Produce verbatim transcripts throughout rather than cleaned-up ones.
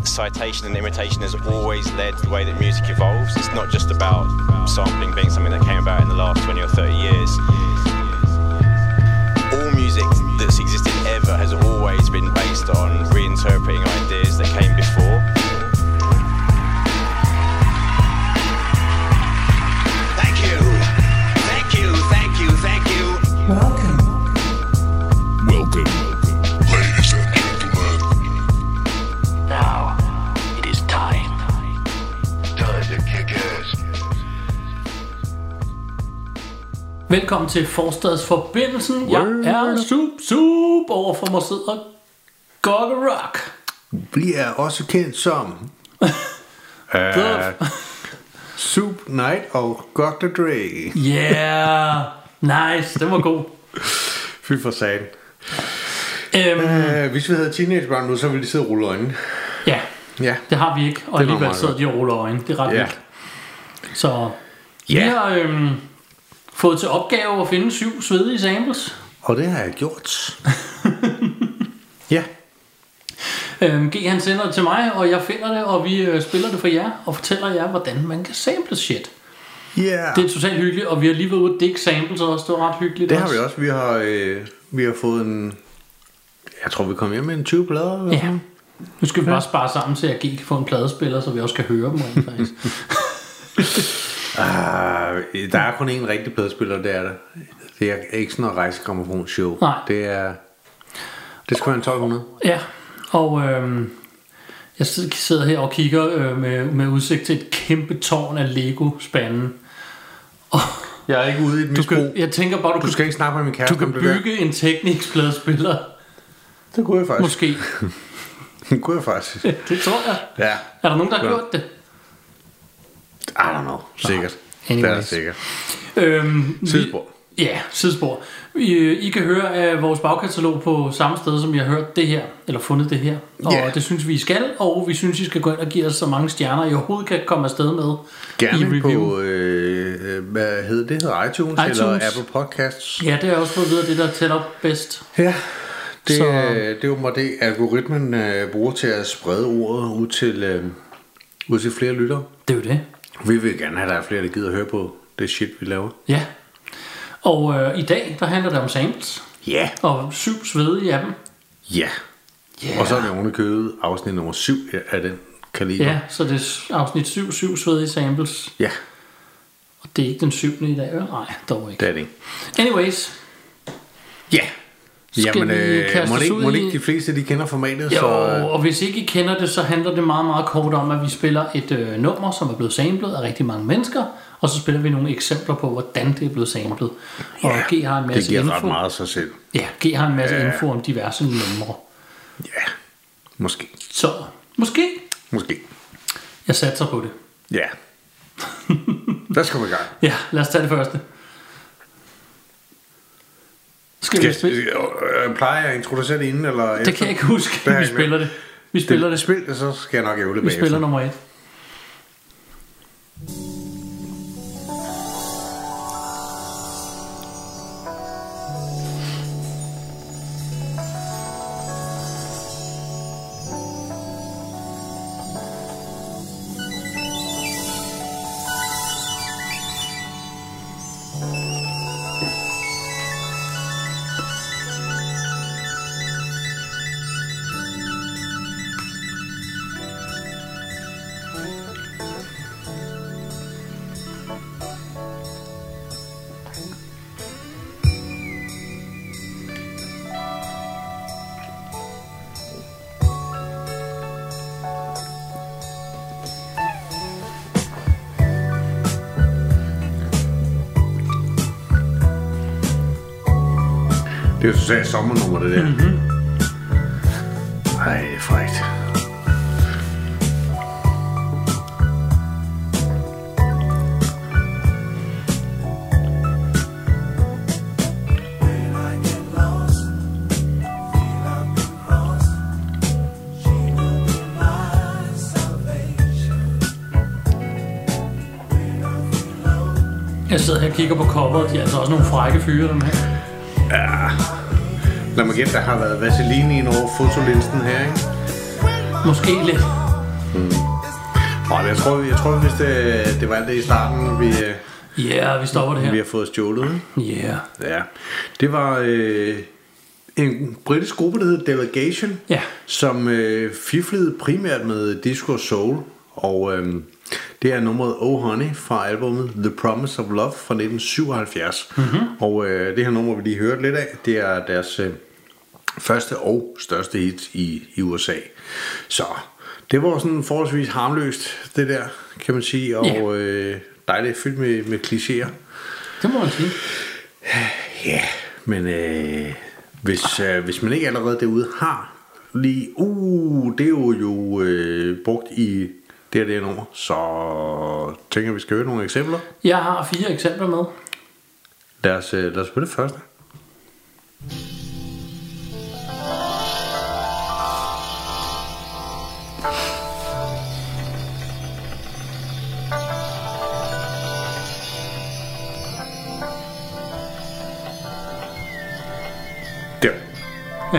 citation and imitation has always led the way that music evolves. It's not just about sampling being something that came about in the last twenty or thirty years. All music that's existed ever has always been based on reinterpreting ideas that came before. Thank you. Thank you, thank you, thank you. Welcome. Welcome, ladies and gentlemen. Now, it is time. Time to kick ass. Velkommen til Forstadsforbindelsen. Jeg er Sup Sup. Overfor mig sidder Gogge Rock. Vi er også kendt som uh, Sup Knight og doktor Dre. Yeah, nice, det var god. Fy for satan. øhm, uh, Hvis vi havde teenagebørn nu, så ville de sidde og rulle øjnene. Ja, Ja, det har vi ikke. Og Det er alligevel meget sidder godt. de og ruller øjne. Det er ret Ja. vildt. Så vi Ja. har øhm, fået til opgave at finde syv svedige samples. og det har jeg gjort. Ja, øhm, G han sender det til mig, og jeg finder det, og vi øh, spiller det for jer og fortæller jer, hvordan man kan sample shit. yeah. Det er totalt hyggeligt, og vi har lige været ude at digge samples også. Det var ret hyggeligt. Det har vi også. Vi har, øh, vi har fået en... Jeg tror, vi kom hjem med en tyve plader. Eller Ja. sådan. Nu skal vi bare spare sammen til, at G kan få en pladespiller, så vi også kan høre dem rent faktisk. Ah, der er kun én rigtig pladespiller, det er der. Det er ikke sådan noget rejsegrammofonshow. Nej. Det er... Det skal være en tolv hundrede. Ja, og øhm, jeg sidder her og kigger øh, med, med udsigt til et kæmpe tårn af Lego-spanden. Og Jeg er ikke ude i et du misbrug. kan, jeg tænker bare, du, Du kan, skal ikke snakke med min kæreste du kan om det der. bygge en Technics-pladespiller. Det kunne jeg faktisk. Måske. Det kunne jeg faktisk. Det tror jeg. Ja. Er der nogen, der har Ja. gjort det? I don't know. Sikkert. Anyways. Det er det sikkert. Øhm, vi- Sidespor. Ja, sidespor. I, I kan høre af vores bagkatalog på samme sted, som I har hørt det her, eller fundet det her. Og Ja. det synes vi, I skal, og vi synes, I skal gå ind og give os så mange stjerner, I overhovedet kan komme afsted med i Gerne review. på, øh, hvad hedder det? Hedder iTunes, iTunes. eller Apple Podcasts. Ja, det er også fået videre det, der tæller bedst. Ja. Det, Så- så... det er jo det, algoritmen øh, bruger til at sprede ordet ud til, øh, ud til flere lyttere. Det er jo det. Vi vil gerne have, at der er flere, der gider at høre på det shit, vi laver. Ja. Og øh, i dag, der handler det om samples, Ja. og syv svedige af dem. Ja. Yeah. Og så er det ovenikøbet afsnit nummer syv af den kaliber. Ja, så det er afsnit syv, syv svedige samples. Ja, Og det er ikke den syvende i dag, vel? Nej, dog ikke. det er det ikke. Anyways, Ja. Skal Jamen, vi øh, kaste må, os det ikke, ud må det i- ikke de fleste, de kender formatet? jo, Så, øh, og hvis ikke I kender det, så handler det meget, meget kort om, at vi spiller et øh, nummer, som er blevet samlet af rigtig mange mennesker, og så spiller vi nogle eksempler på, hvordan det er blevet samlet. Og ja, G har en det masse giver info. ret meget af sig selv. Ja, G har en masse Ja. info om diverse numre. Ja, måske. Så, måske. Måske. Jeg satser på det. Ja. Der skal vi i gang. Ja, lad os tage det første. Skal vi Skal, spille? øh, øh, plejer jeg at introducere det inden? Eller Det kan jeg ikke huske. Det har Vi jeg spiller det. Vi spiller det. Spil det, så skal jeg nok ævle Vi bagefter. spiller nummer et. Det er jo totalt sommernummer, det der. Mm-hmm. Ej, det er frækt. Jeg sidder her og kigger på coveret. De er altså også nogle frække fyre, dem her. Ja. Lad mig gætte, der har været vaseline ind over fotolinsen her, ikke? Måske lidt. Og jeg tror, jeg tror hvis det, det var alt det i starten, vi, Ja, yeah, vi stopper det her. vi har fået stjålet. Ja. Yeah. Ja, det var øh, en britisk gruppe, der hed Delegation, Ja. som øh, fiflede primært med disco og soul. Og øh, det er nummeret Oh Honey fra albumet The Promise of Love fra nitten syvoghalvfjerds. Mm-hmm. Og øh, det her nummer, vi lige hørte lidt af, det er deres øh, første og største hit i, i U S A. Så det var sådan forholdsvis harmløst, det der, kan man sige. Og Ja. øh, dejligt fyldt med, med klichéer. Det må man sige. Ja, men øh, hvis, øh, hvis man ikke allerede derude har lige, uh, det er jo, jo øh, brugt i det her, det her nummer, så tænker jeg, vi skal høre nogle eksempler. Jeg har fire eksempler med. Lad os, øh, lad os høre det første. Der. Ja.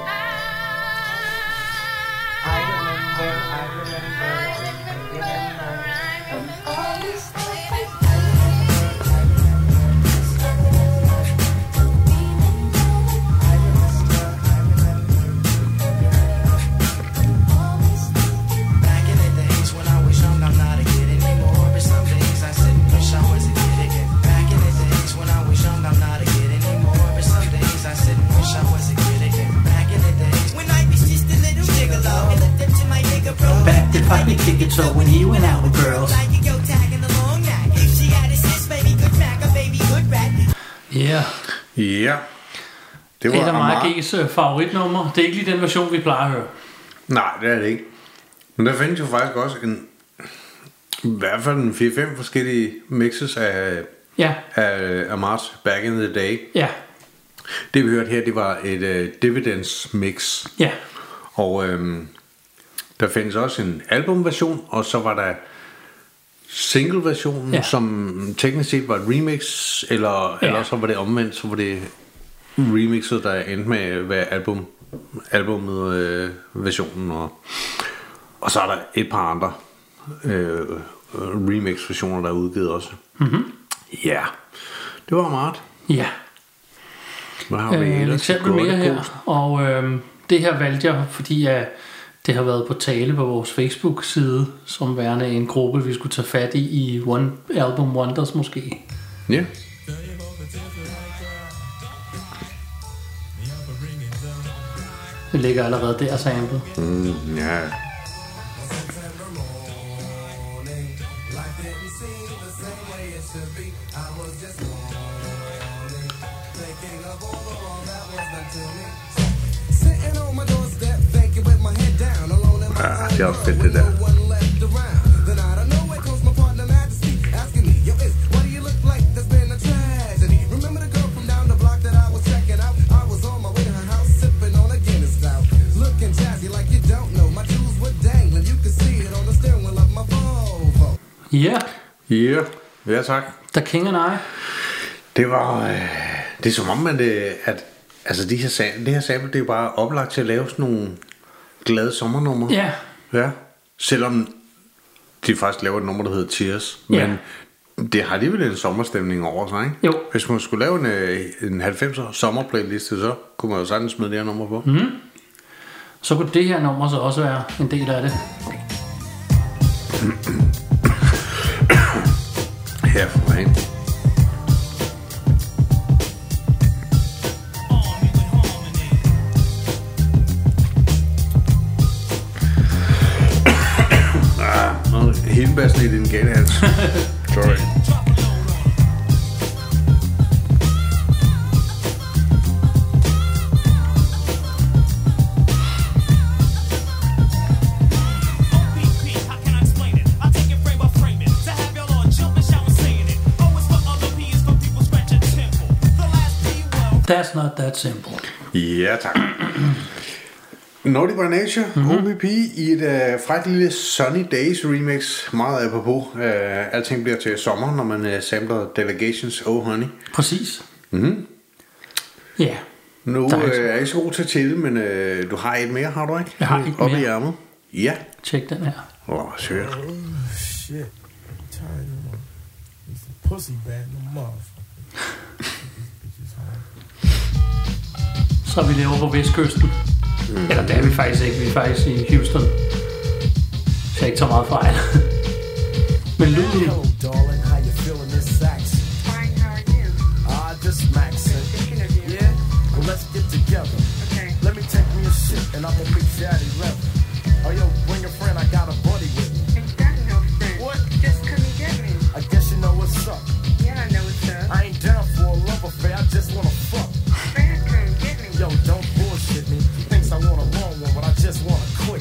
Back in the days when I was young, I'm not a kid anymore. But some days I sit and wish I was a kid again. Back in the days when I was young, I'm not a kid anymore. But some days I sit and wish I was a kid again. Back in the days when I was just a little gigolo and looked up to my nigga bro. Back to fight the kick it so when he went out with girls. I could go tagging along that. If she had a sis, baby, good smack a baby, good rat. Ja. Ja. Det Et af mig Amar. G's øh, favoritnummer. Det er ikke lige den version, vi plejer at høre. Nej, det er det ikke. Men der findes jo faktisk også en, i hvert fald en fire fem forskellige mixes af, Ja. af Amar's Back in the Day. Ja. Det vi hørte her, det var et uh, Dividends mix. Ja. Og øhm, der findes også en albumversion, og så var der single-versionen, Ja. ja. som teknisk set var et remix, eller, Ja. eller så var det omvendt, så var det remixet, der endte med at være album, albumet øh, versionen, og, og så er der et par andre øh, remix-versioner, der er udgivet også. Mm-hmm. Ja, det var meget. Ja. Hvad har vi Øh, et ellers? eksempel Godt mere i her. posen. Og øh, det her valgte jeg, fordi at det har været på tale på vores Facebook-side, som værende en gruppe, vi skulle tage fat i i One Album Wonders måske. Ja. Det ligger allerede der samlet. Mm, ja. Ja, det er også fedt det der. Ja, Ja, ja tak. The King and I. Det var, øh, det er som om, at, øh, at altså de her, sam- det her sample, det er jo bare oplagt til at lave sådan nogle glade sommernumre. Ja, Ja. Selvom de faktisk laver et nummer, der hedder Tears. Ja. Men det har de vel en sommerstemning over sig, ikke? Jo. Hvis man skulle lave en, øh, en halvfemser sommerplayliste, så kunne man jo sagtens smide det her nummer på. Mm. så kunne det her nummer så også være en del af det. Her for mig. Ah, noget helbassen i din gældehals. Sorry. How can I explain it? I take it frame by frame it. To have y'all on jumping, shouting, saying it. Oh, it's for other P, it's for people scratching temple. The last P, well. That's not that simple. Ja, tak. Naughty by Nature, mm-hmm. O P P i et uh, frækt lille Sunny Days remix. Meget apropos. Uh, alting bliver til sommer, når man uh, sampler Delegations Oh Honey. Præcis. Mm-hmm. Ja. Nu uh, Der er ikke så- er jeg ikke så god til at tælle, men uh, du har et mere, har du ikke? Jeg har et Op mere. i ærmet. Ja. Tjek den her. Åh, oh, sødt. Shit. I'm tired of this pussy bad no motherfucker. Så er vi laver på Vestkysten. Mm. Eller det er vi faktisk ikke. Vi er faktisk i Houston. Så jeg ikke så meget fejl. Men lyden... Hello, darling. How you feeling this sax? Fine, how are you? Ah, just maxing. Thinking of you. Yeah? Well, let's get together. Okay. Let me take me a sip and I'm gonna meet you at eleven. Oh, yo, bring a friend. I got a buddy with me. Ain't got no friend. What? Just come and get me. I guess you know what's up. Yeah, I know what's up. I ain't down for a love affair. I just wanna fuck. Friend, come get me. Yo, don't bullshit me. He thinks I want a long one, but I just want a quick.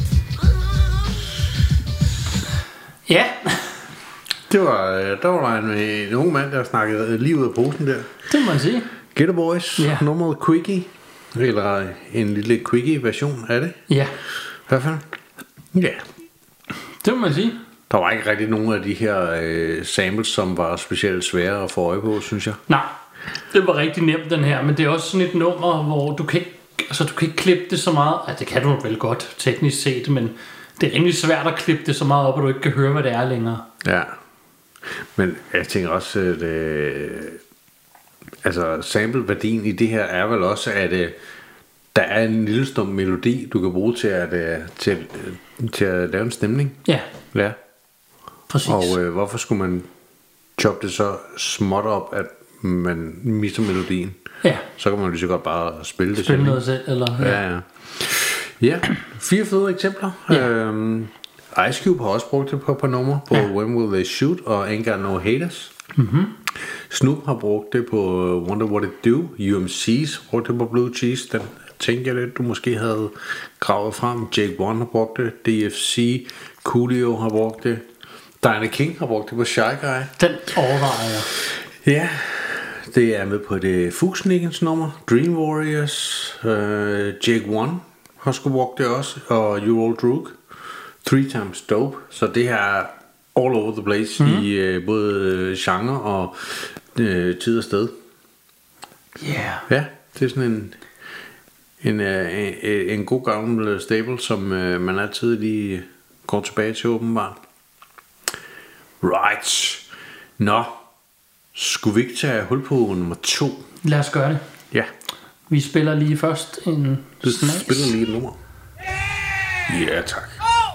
Ja. Det var, der var der en, en ung mand, der snakkede lige ud af posen der. Det må man sige. Ghetto Boys, Ja. nummeret Quickie. Eller en lille Quickie version af det. Ja. I hvert fald. Ja. Det må man sige. Der var ikke rigtig nogen af de her øh, samples, som var specielt svære at få øje på, synes jeg. Nej, det var rigtig nemt den her. Men det er også sådan et nummer, hvor du kan ikke, altså, du kan ikke klippe det så meget. Altså, det kan du vel godt teknisk set, men det er rimelig svært at klippe det så meget op, at du ikke kan høre, hvad det er længere. Ja. Men jeg tænker også, at øh, altså sample-værdien i det her er vel også, at øh, der er en lille stum melodi, du kan bruge til at, øh, til, øh, til at lave en stemning. Ja, Ja. præcis. Og øh, hvorfor skulle man choppe det så småt op, at man mister melodien? Ja, Så kan man lige så godt bare spille det spille selv, noget selv, eller... ikke? Ja, ja. Ja, fire fede eksempler. Ja. Øhm, Ice Cube har også brugt det på et par numre på Ja. When Will They Shoot og Ain't Got No Haters. Mm-hmm. Snoop har brugt det på Wonder What It Do. U M C's har brugt det på Blue Cheese. Den tænkte jeg lidt, du måske havde gravet frem. Jake One har brugt det. D F C. Coolio har brugt det. Diana King har brugt det på Shy Guy. Den overvejer jeg. Ja, det er med på det Fuchsnickens nummer. Dream Warriors. øh, Jake One har sgu brugt det også. Og You Old Droog. Three Times Dope. Så det her er all over the place mm. i øh, både genre og øh, tid og sted. Yeah. Ja, det er sådan en en, øh, en, en god gammel stable, som øh, man altid lige går tilbage til åbenbart. Right. Nå, skulle vi ikke tage hul på nummer to? Lad os gøre det. Ja, Vi spiller lige først en du snaps. spiller lige et nummer. Ja, tak.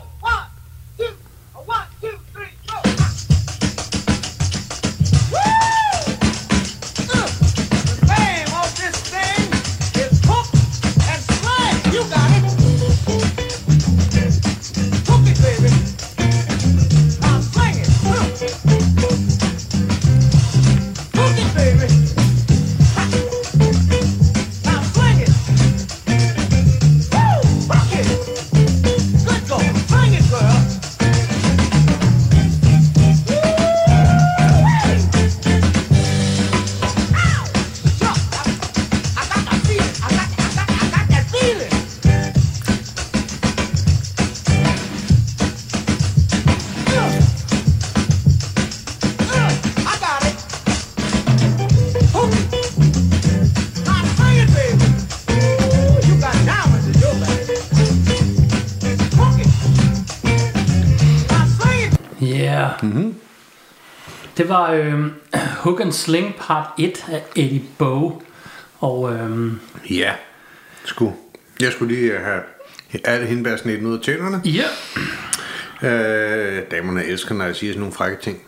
Yeah. Mm-hmm. Det var øh, Hook and Sling part et af Eddie Bow. Og øh, Ja, sku. Jeg skulle lige have alle hindbærsnitten ud af tænderne. ja, Øh, damerne elsker, når jeg siger sådan nogle frække ting.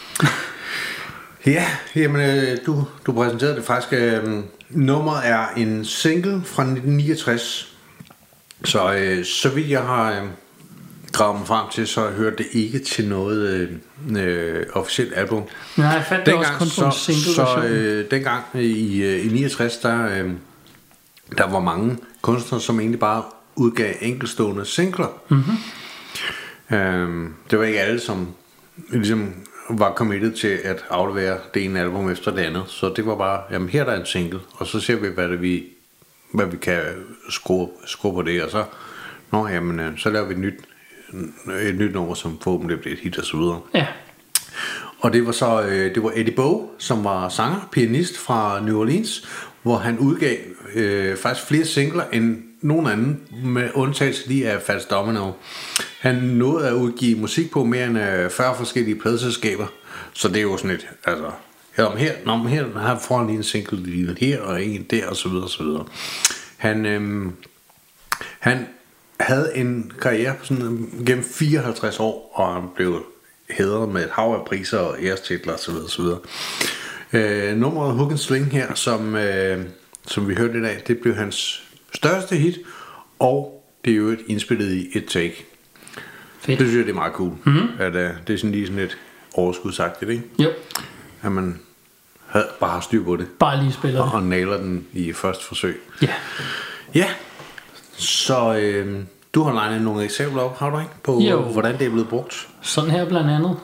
Ja, jamen, øh, du, du præsenterede det faktisk. Øh, nummeret er en single fra nitten niogtres. Så, øh, så vidt jeg har øh, gravet mig frem til, så hørte det ikke til noget øh, øh, officielt album. nej, jeg fandt det også kun på en så, single så version. øh, dengang i, øh, i niogtres, der, øh, der var mange kunstnere, som egentlig bare udgav enkeltstående singler. Mm-hmm. Øhm, det var ikke alle, som ligesom var committed til at aflevere det ene album efter det andet. Så det var bare, jamen her er der en single, og så ser vi, hvad, det vi, hvad vi kan skrue, skrue på det. Og så, nå, jamen, øh, så laver vi et nyt, et nyt nummer, som forhåbentlig bliver et hit og så videre. Ja, Og det var så øh, det var Eddie Bow, som var sanger, pianist fra New Orleans, hvor han udgav øh, faktisk flere singler end nogen anden, med undtagelse lige af Fats Domino. Han nåede at udgive musik på mere end fyrre forskellige pladeselskaber, så det er jo sådan et, altså, her om her, når man her, her får han lige en single lige her, og en der, og så videre, og så videre. Han, øhm, han havde en karriere på sådan, gennem fireoghalvtreds år, og han blev hædret med et hav af priser og ærestitler, og så videre, og så videre. Øh, nummeret Hook and Sling her, som, øh, som vi hørte i dag, det blev hans største hit, og det er jo et indspillet i et take. Fedt. Det synes jeg, det er meget cool. Mm-hmm. At, uh, det er sådan lige sådan et overskudsagtigt, ikke? Jo. At man havde bare har styr på det. Bare lige spiller og, og nailer den i første forsøg. Ja. Ja. Så øh, du har legnet nogle eksempler op, har du ikke? På jo. Hvordan det er blevet brugt. Sådan her blandt andet.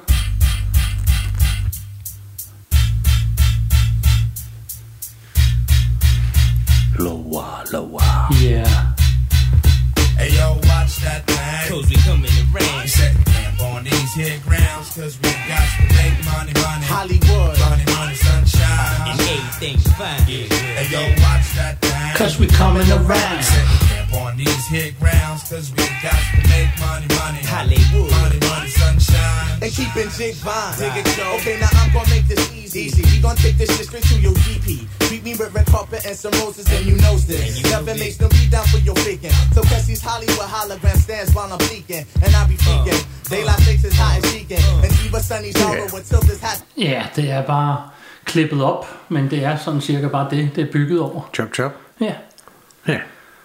Lower, lower. Yeah. Hey yo, watch that thing. Cause we come in the rain. Set camp on these here grounds. Cause we got to make money, money. Hollywood. Money, money, sunshine. And everything's fine. Yeah, yeah. Hey yo, watch that thing. Cause we coming around. Set camp on these here grounds. Cause we got to make money, money. Hollywood. Money, money, sunshine. And keeping jig fine. Dig it, yo. Okay, now I'm gonna make this easy. Easy. We gon' take this shit straight to your D P. Treat me with red carpet and some roses, and you know this. Never makes no beat down for your faking. So press these Hollywood hologram stands while I'm peeking, and I be freaking. Daylight six is hot as sheeking, and keep us sunny sorrow until this has. Ja, det er bare klippet op, men det er sådan cirka bare det, det er bygget over. Chop chop. Ja. Ja.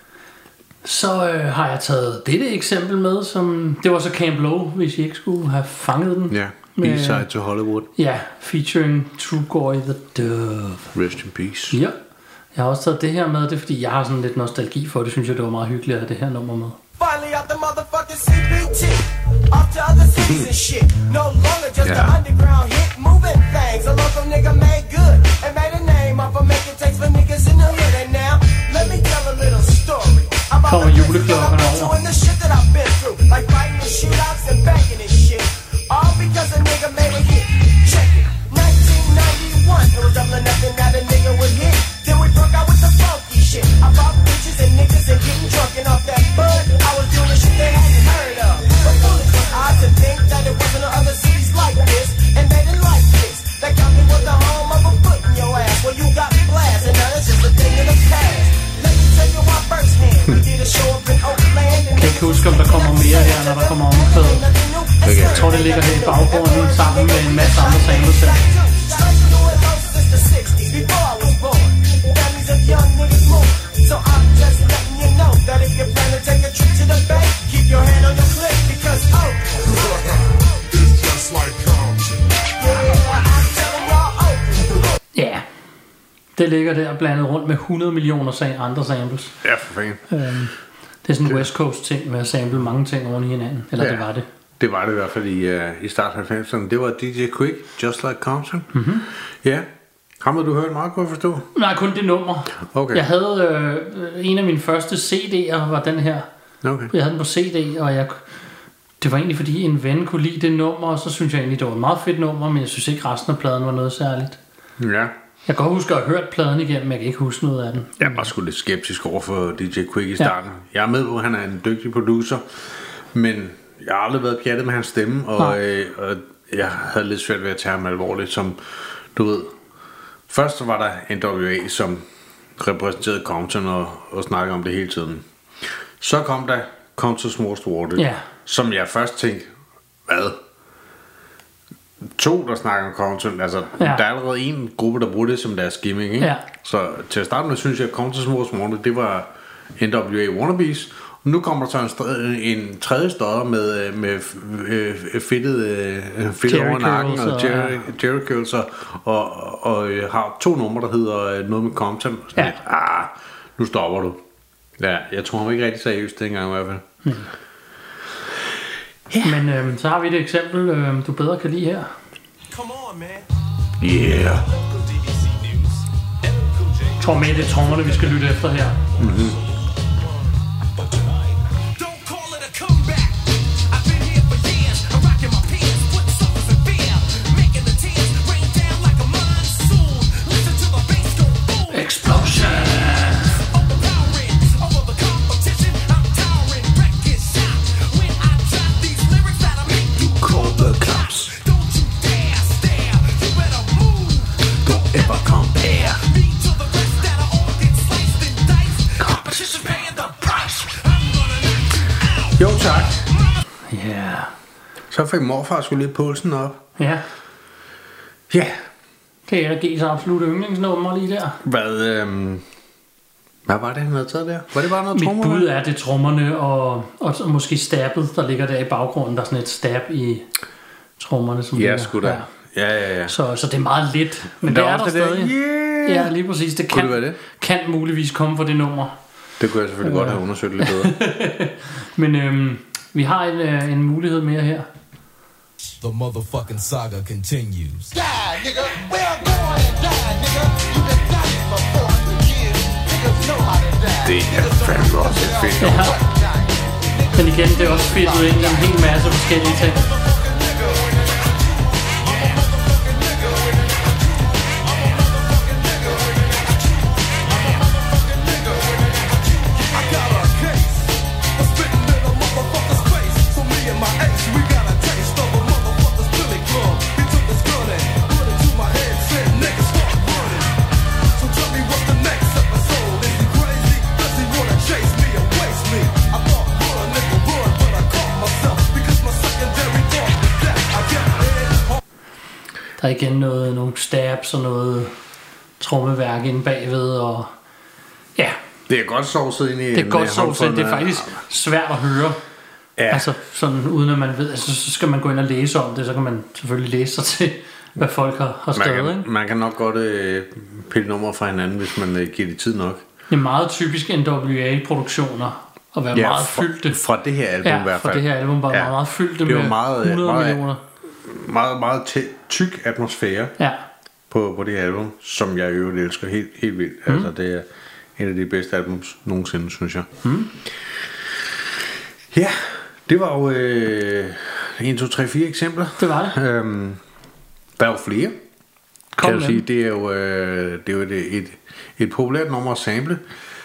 Så øh, har jeg taget dette eksempel med, som det var så Camp Low, hvis I ikke skulle have fanget den. Ja. B-side to Hollywood. Ja, featuring Trugoy the Dove. Rest in peace. Ja. Jeg har også taget det her med, det er fordi jeg har sådan lidt nostalgi for det, synes jeg det var meget hyggeligt at have det her nummer med. Finally out the motherfucking C B T. Off to other cities and shit. No longer just Yeah. an underground hit. Moving things. A local nigga made good and made a name off of making takes for niggas in the hood. And now, let me tell a little story about Kommer the things juleklokken that I've been over. through and the shit that I've been through. Like fighting in shootouts and banging and shit. All because a nigga made a hit. Check it. nineteen ninety-one. It was up to nothing that a nigga would hit. Then we broke out with the funky shit. I bought bitches and niggas and getting drunk and off that bud. I was doing shit they hadn't heard of. But foolish was I to think that it wasn't no other cities like this. And they didn't like this. That Compton was the home of a foot in your ass. Well, you got blast and now it's just a thing of the past. Let me tell you my first hand. We did a show up in Oakland. Jeg kan ikke huske, om der kommer mere her, når der kommer omkvædet. Jeg tror, det ligger her i baggrunden sammen med en masse andre samples her. So I'm just letting you know that if you plan to take a trip to the bank, keep your hand on your clip because oh, It's just like Compton. yeah, I'm telling y'all oh. Ja, det ligger der blandet rundt med hundrede millioner sam- andre samples. Ja, for fanden. Øhm, det er sådan en West Coast ting med at sample mange ting oven i hinanden. Eller Ja. det var det. Det var det i hvert fald i, uh, i start halvfemserne. Det var D J Quick, Just Like Compton. Mm-hmm. Ja. Ham har du hørt meget, kunne jeg forstå? Nej, kun det nummer. Okay. Jeg havde øh, en af mine første C D'er var den her. Okay. Jeg havde den på C D, og jeg, det var egentlig fordi en ven kunne lide det nummer, og så synes jeg egentlig, det var et meget fedt nummer, men jeg synes ikke resten af pladen var noget særligt. Ja. Jeg kan godt huske at have hørt pladen igennem, men jeg kan ikke huske noget af den. Jeg var sgu lidt skeptisk over for D J Quick i starten. Ja. Jeg er med på, at han er en dygtig producer, men jeg har aldrig været pjattet med hans stemme, og, øh, og jeg havde lidt svært ved at tage ham alvorligt, som du ved. Først så var der N W A, som repræsenterede Compton og, og snakkede om det hele tiden. Så kom der Compton's Most Wanted, Ja. som jeg først tænkte, hvad? To, der snakker om Compton, altså Ja. der er allerede en gruppe, der bruger det som deres gimmick, ikke? Ja. Så til at starte med, synes jeg, at Compton's Most Wanted, det var N W A Wannabes. Og nu kommer der så en, str- en tredje stodder med, med øh, fedtet, øh, fedtet over nakken og Jerry, Jerry Curls og, og, og øh, har to numre, der hedder øh, noget med Compton. Ja. Lidt, ah, nu stopper du. Ja, jeg tror han var ikke rigtig seriøst dengang i hvert fald. Hmm. Yeah. Men øh, så har vi et eksempel, øh, du bedre kan lide her. Come on, man. Yeah. Jeg tror med, det er trommerne, vi skal lytte efter her. Mm-hmm. Explosion. Jo, tak. Ja. Yeah. Så fik morfar sgu lidt pulsen op. Ja. Ja. Det er G's absolut yndlingsnummer lige der. Hvad, øhm, hvad var det, han havde taget der? Var det bare noget Mit trommer? bud er det trommerne og, og så måske stabbet, der ligger der i baggrunden. Der er sådan et stab i trommerne, som Ja, ligger sgu da. Ja, ja, ja. Så, så det er meget lidt. Men Der det er er der også det der, stadig. yeah! Ja, lige præcis. Det Kunne kan, det være det? kan muligvis komme fra det nummer. Det kunne jeg selvfølgelig Ja. godt have undersøgt lidt bedre. Men øhm, vi har en, øh, en mulighed mere her. The motherfucking saga continues. Die, nigga. We are going to die, nigga. You've been dying for four hundred years. Niggas know how to die. Det er fandme også et fedt nummer. Ja. Men igen, det er også fedtet ind i en hel masse forskellige ting. I got a case for spitting in a motherfucker's face. So me and my ex, we got a taste of a motherfucker's Billy Club. He took his gun and put it to my head, said nigga start running. So tell me what's the next episode? Is he crazy? Does he wanna chase me and waste me? I thought run, nigga run, but I caught myself because my secondary thought was that I kept head. Der er igen noget, nogle stabs og noget trommeværk inde bagved. Og ja, Det er godt sovset ind i det er en, godt øh, så, håndfuld det er af- faktisk svært at høre. Ja. Altså sådan uden at man ved, altså, så skal man gå ind og læse om det, så kan man selvfølgelig læse sig til, hvad folk har, har man, skrevet. kan, Ikke? man kan nok godt øh, pille nummer fra hinanden, hvis man øh, giver det tid nok. Det er meget typisk N W A-produktioner at være meget fra, fyldte. fra det her album Ja, i hvert fra fald. det her album var meget, meget fyldte det var med meget, øh, hundrede meget, millioner. Meget, meget tæ- tyk atmosfære Ja. på, på det her album, som jeg i øvrigt elsker helt, helt vildt. Mm. Altså, det er et af de bedste albums nogensinde, synes jeg. Mm. Ja, det var jo øh, en, to, tre, fire eksempler. Det var det. Øhm, der er jo flere. Kom Kan jeg med sige, dem. det er jo, øh, det er jo et, et, et populært nummer at sample.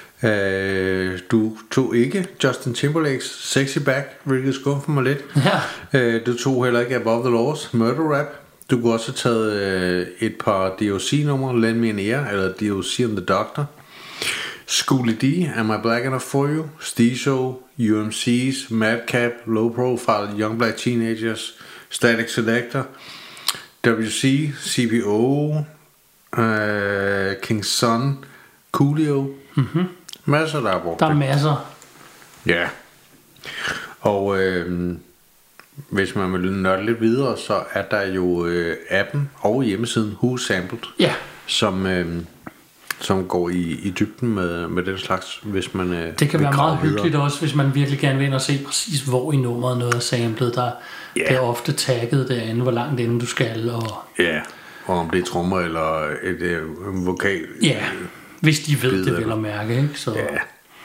Øh, du tog ikke Justin Timberlakes Sexy Back, hvilket skuffer mig lidt. Ja. Øh, du tog heller ikke Above the Laws, Murder Rap. Du kunne også have taget øh, et par D O C-numre, Lend Me an Ear, eller D O C and the Doctor. Schoolie D, Am I Black Enough For You, Steezo, U M C's, Madcap, Low Profile, Young Black Teenagers, Static Selector, W C, C P O, øh, King Son, Coolio. Mm-hmm. Masser, der er brugt. Der er masser. Ja. Og øh, hvis man vil nørde lidt videre, så er der jo øh, appen og hjemmesiden Who Sampled, Ja. som, øh, som går i, i dybden med, med den slags, hvis man øh, Det kan vil være grave meget hyggeligt også, hvis man virkelig gerne vil ind og se præcis, hvor i nummeret noget er samlet. Der, Ja. Det er ofte tagget derinde, hvor langt inden du skal. Og Ja, og om det er trommer eller et øh, en vokal. ja, hvis de ved Bid det, af vel at mærke. Ikke? Så, Ja.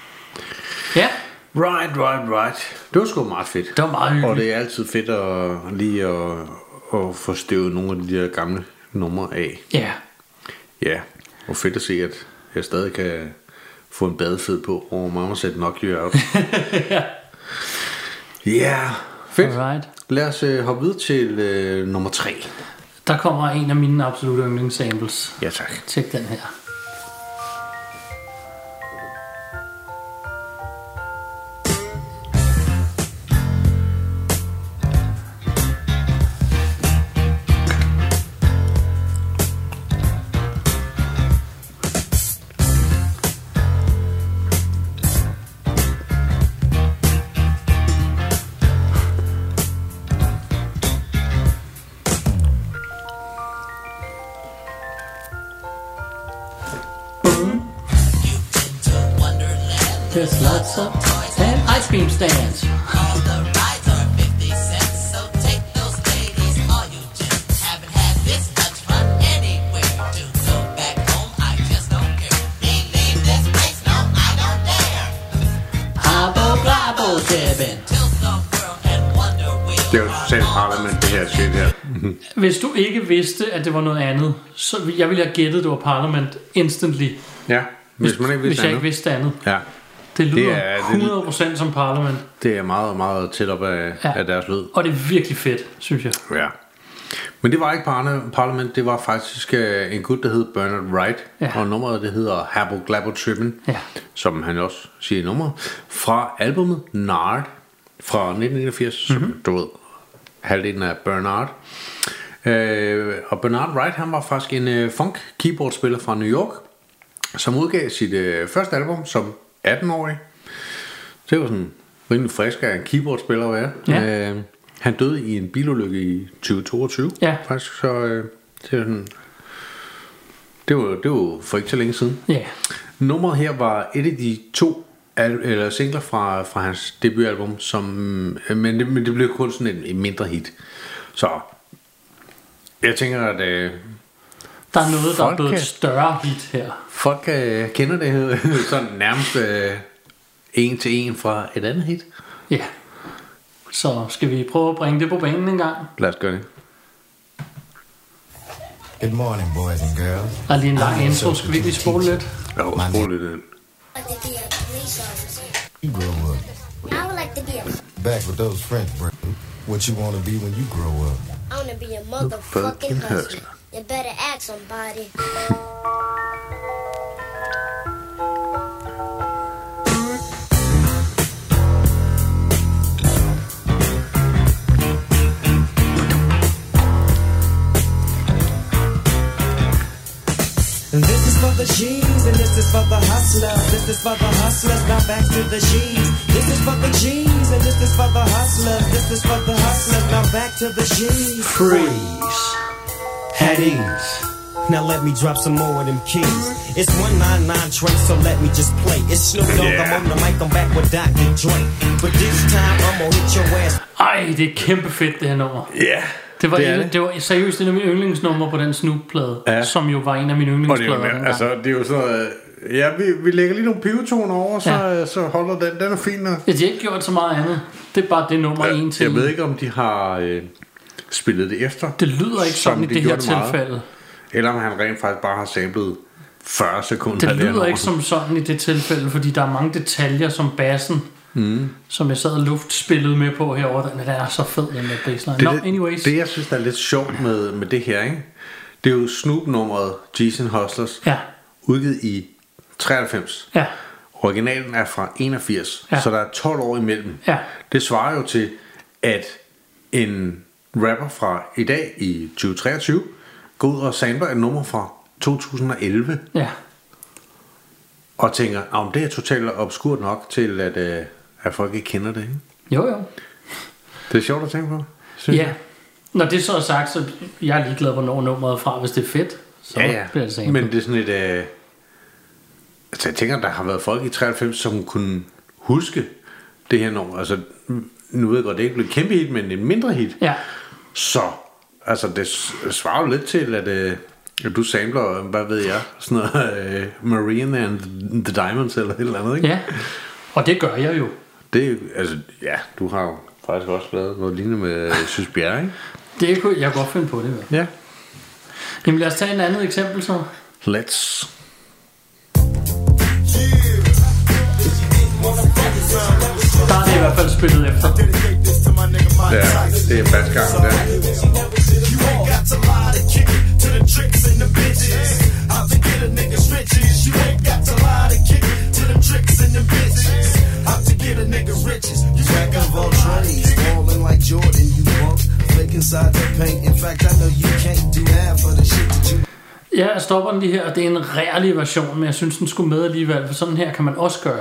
ja, Right, right, right. Det var sgu meget fedt. det var meget hyggeligt. Og det er altid fedt at lige at, at få støvet nogle af de der gamle numre af. Ja, Ja, og fedt at se, at jeg stadig kan få en badefed på, hvor mamma sætter nok jo op. ja. Ja, fedt. Alright. Lad os øh, hoppe videre til øh, nummer tre. Der kommer en af mine absolutte yndlingssamples. Ja, tak. Tjek den her. There's lots of toys and ice cream stands. All the rides are fifty cents, so take those ladies, all you gents. Haven't had this much fun anywhere. To go back home, I just don't care. Me leave this place, no, I don't dare. Hobbo globbo tippin'. Tilt the world and wonder wheel. Det er jo selv Parliament, det her shit her. Hvis du ikke vidste, at det var noget andet, så jeg ville have gættet, det var Parliament instantly. Ja, hvis man ikke Hvis vidste jeg andet. ikke vidste andet. Ja, Det lyder Det er- det- hundrede procent som Parliament. det er meget, meget tæt op af, Ja. af deres lyd. Og det er virkelig fedt, synes jeg. Ja. Men det var ikke Parne- Parliament, det var faktisk øh, en gut, der hed Bernard Wright. Ja. Og nummeret, det hedder Habbo Glabbo Trippin', Ja. som han også siger i nummeret, fra albumet Nard. fra nitten enogfirs, mm-hmm. som du ved, halvdelen af Bernard. Øh, og Bernard Wright, han var faktisk en øh, funk keyboardspiller fra New York, som udgav sit øh, første album som atten-årig. Det var sådan rimelig frisk af en keyboardspiller at være. Ja. Øh, han døde i en bilulykke i tyve toogtyve. Ja. Faktisk, så øh, det, var sådan, det, var, det var for ikke så længe siden. Ja. Nummeret her var et af de to al- eller singler fra, fra hans debutalbum, som, men, det, men det blev kun sådan en, en mindre hit. Så jeg tænker, at øh, der er noget, der er blevet kan, et større hit her. Folk øh, kender det her sådan nærmest øh, en til en fra et andet hit. Ja. Så skal vi prøve at bringe det på banen en gang? Lad os gøre det. Good morning, boys and girls. Der er lige en lang intro. Skal vi ikke lige spole lidt? Jo, spole lidt ind. You grow up. I would like to be a Back with those French bro. What you want to be when you grow up? I want to be a motherfucking hustler. You better ask somebody. And this is for the G's, and this is for the hustlers. This is for the hustlers, now back to the G's. This is for the G's, and this is for the hustlers. This is for the hustlers, now back to the G's. Freeze. At ease. Now let me drop some more of them keys. It's one ninety-nine Trace, so let me just play. It's Snoop Dogg, Yeah. I'm on the mic, I'm back with doctor Dre. But this time, I'm gonna hit your ass. Ej, det er kæmpe fedt, det her nummer. Ja, yeah, det var, det, en, det. det var seriøst en af mine yndlingsnumre på den Snoop-plade, Ja. som jo var en af mine Og det er yndlingsplader. jo, dengang. altså, det er jo så... Ja, vi, vi lægger lige nogle pivotoner over, så, Ja. ja. så holder den. Den er fin. Og... Ja, de har ikke gjort så meget andet. Det er bare det nummer Ja, en til. jeg ved ikke, om de har øh, spillet det efter. Det lyder ikke som sådan i de det her gjorde meget. tilfælde. Eller om han rent faktisk bare har samlet fyrre sekunder. Det af her lyder nummer. ikke som sådan i det tilfælde, fordi der er mange detaljer som bassen, Mm. som jeg sad og luftspillede med på herovre. Den er så fed, den der bassline. Det, Nå, det, anyways. det, jeg synes, der er lidt sjovt med, med det her, ikke? Det er jo Snoop-nummeret G's and Hustlers, Ja. udgivet i treoghalvfems. Ja. Originalen er fra enogfirs, Ja. så der er tolv år imellem. Ja. Det svarer jo til, at en rapper fra i dag i tyve treogtyve går ud og sampler et nummer fra to tusind og elleve Ja. og tænker, om det er totalt obskurt nok til, at, øh, at folk ikke kender det. Ikke? Jo, jo. Det er sjovt at tænke på, synes Ja. jeg. Når det så er sagt, så jeg er ligeglad, hvornår nummeret er fra. Hvis det er fedt, så Ja, ja. bliver det samplet. Men det er sådan et... Øh, altså jeg tænker, der har været folk i treoghalvfems, som kunne huske det her nummer. Altså, nu ved jeg godt, det er ikke blevet et kæmpe hit, men et mindre hit. Ja. Så, altså det svarer jo lidt til, at, øh, at du samler, hvad ved jeg, sådan noget øh, Marine and the Diamonds eller et eller andet, ikke? Ja, og det gør jeg jo. Det er jo- altså, ja, du har jo faktisk også lavet noget lignende med Søs Bjerre, ikke? Det kunne jeg godt finde på det. Ja. Jamen lad os tage et andet eksempel så. Let's. Der er det i hvert fald spillet efter. Ja, det er basgangen der. You ain't got to lie to kick it to the tricks and the bitches. How to get a nigga's riches. You ain't got to lie to kick it to the tricks and the bitches. How to get a nigga riches. You Jack of all trades, falling like Jordan, you won't fake inside the paint. In fact, I know you can't do half of the shit that you. Ja, jeg stopper den lige her. Det er en rærlig version, men jeg synes, den skulle med alligevel. For sådan her kan man også gøre.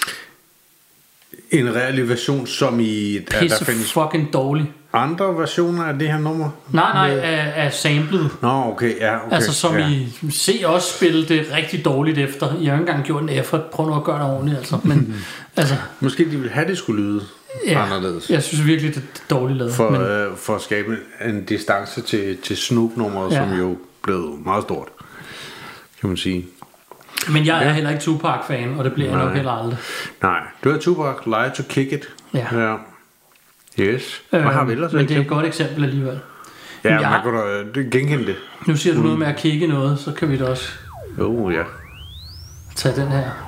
En reel version, som i... at Pisse der findes fucking dårlig. andre versioner af det her nummer? Nej, nej, af, af samlet. Nå, okay, ja, okay. Altså som ja. I se også spille det rigtig dårligt efter. I har ikke engang gjort en effort. Prøv nu at gøre det ordentligt, altså. Men, altså Måske de ville have, det skulle lyde ja, anderledes. jeg synes virkelig, det er dårligt lavet. For, men, øh, for at skabe en distance til, til Snoop-nummeret, Ja. som jo blev meget stort, kan man sige. men jeg er heller ikke Tupac-fan, og det bliver jeg Nej. nok heller aldrig. Nej, det var Tupac, Lie to Kick It. Ja. ja. Yes. Hvad har vi ellers? Men det er et godt eksempel alligevel. Ja, Men jeg man har- kunne da øh, genkende det. Nu siger du noget med at kigge noget, så kan vi da også Jo, ja. tage den her.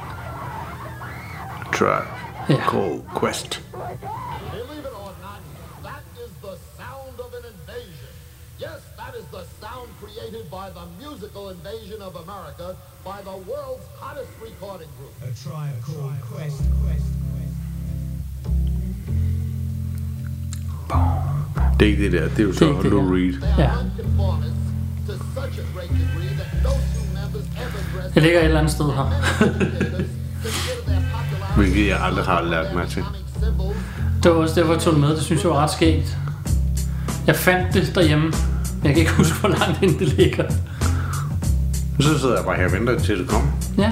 Try. Ja. Call Quest. Believe it or not, that is the sound of an invasion. Yes, that is the sound created by the musical invasion of America by the world's hottest recording group. A tribe called Quest, Quest, Quest. Det er ikke det der, det er jo Det er så ikke det Lou her. Reed. Ja. Det ligger et eller andet sted her. Hvilket jeg aldrig har lært mig til. Det var også derfor, jeg tog det med. Det synes jeg var ret skægt. Jeg fandt det derhjemme. Men jeg kan ikke huske, hvor langt inde det ligger. Så sidder jeg bare her og venter til det kommer. Ja.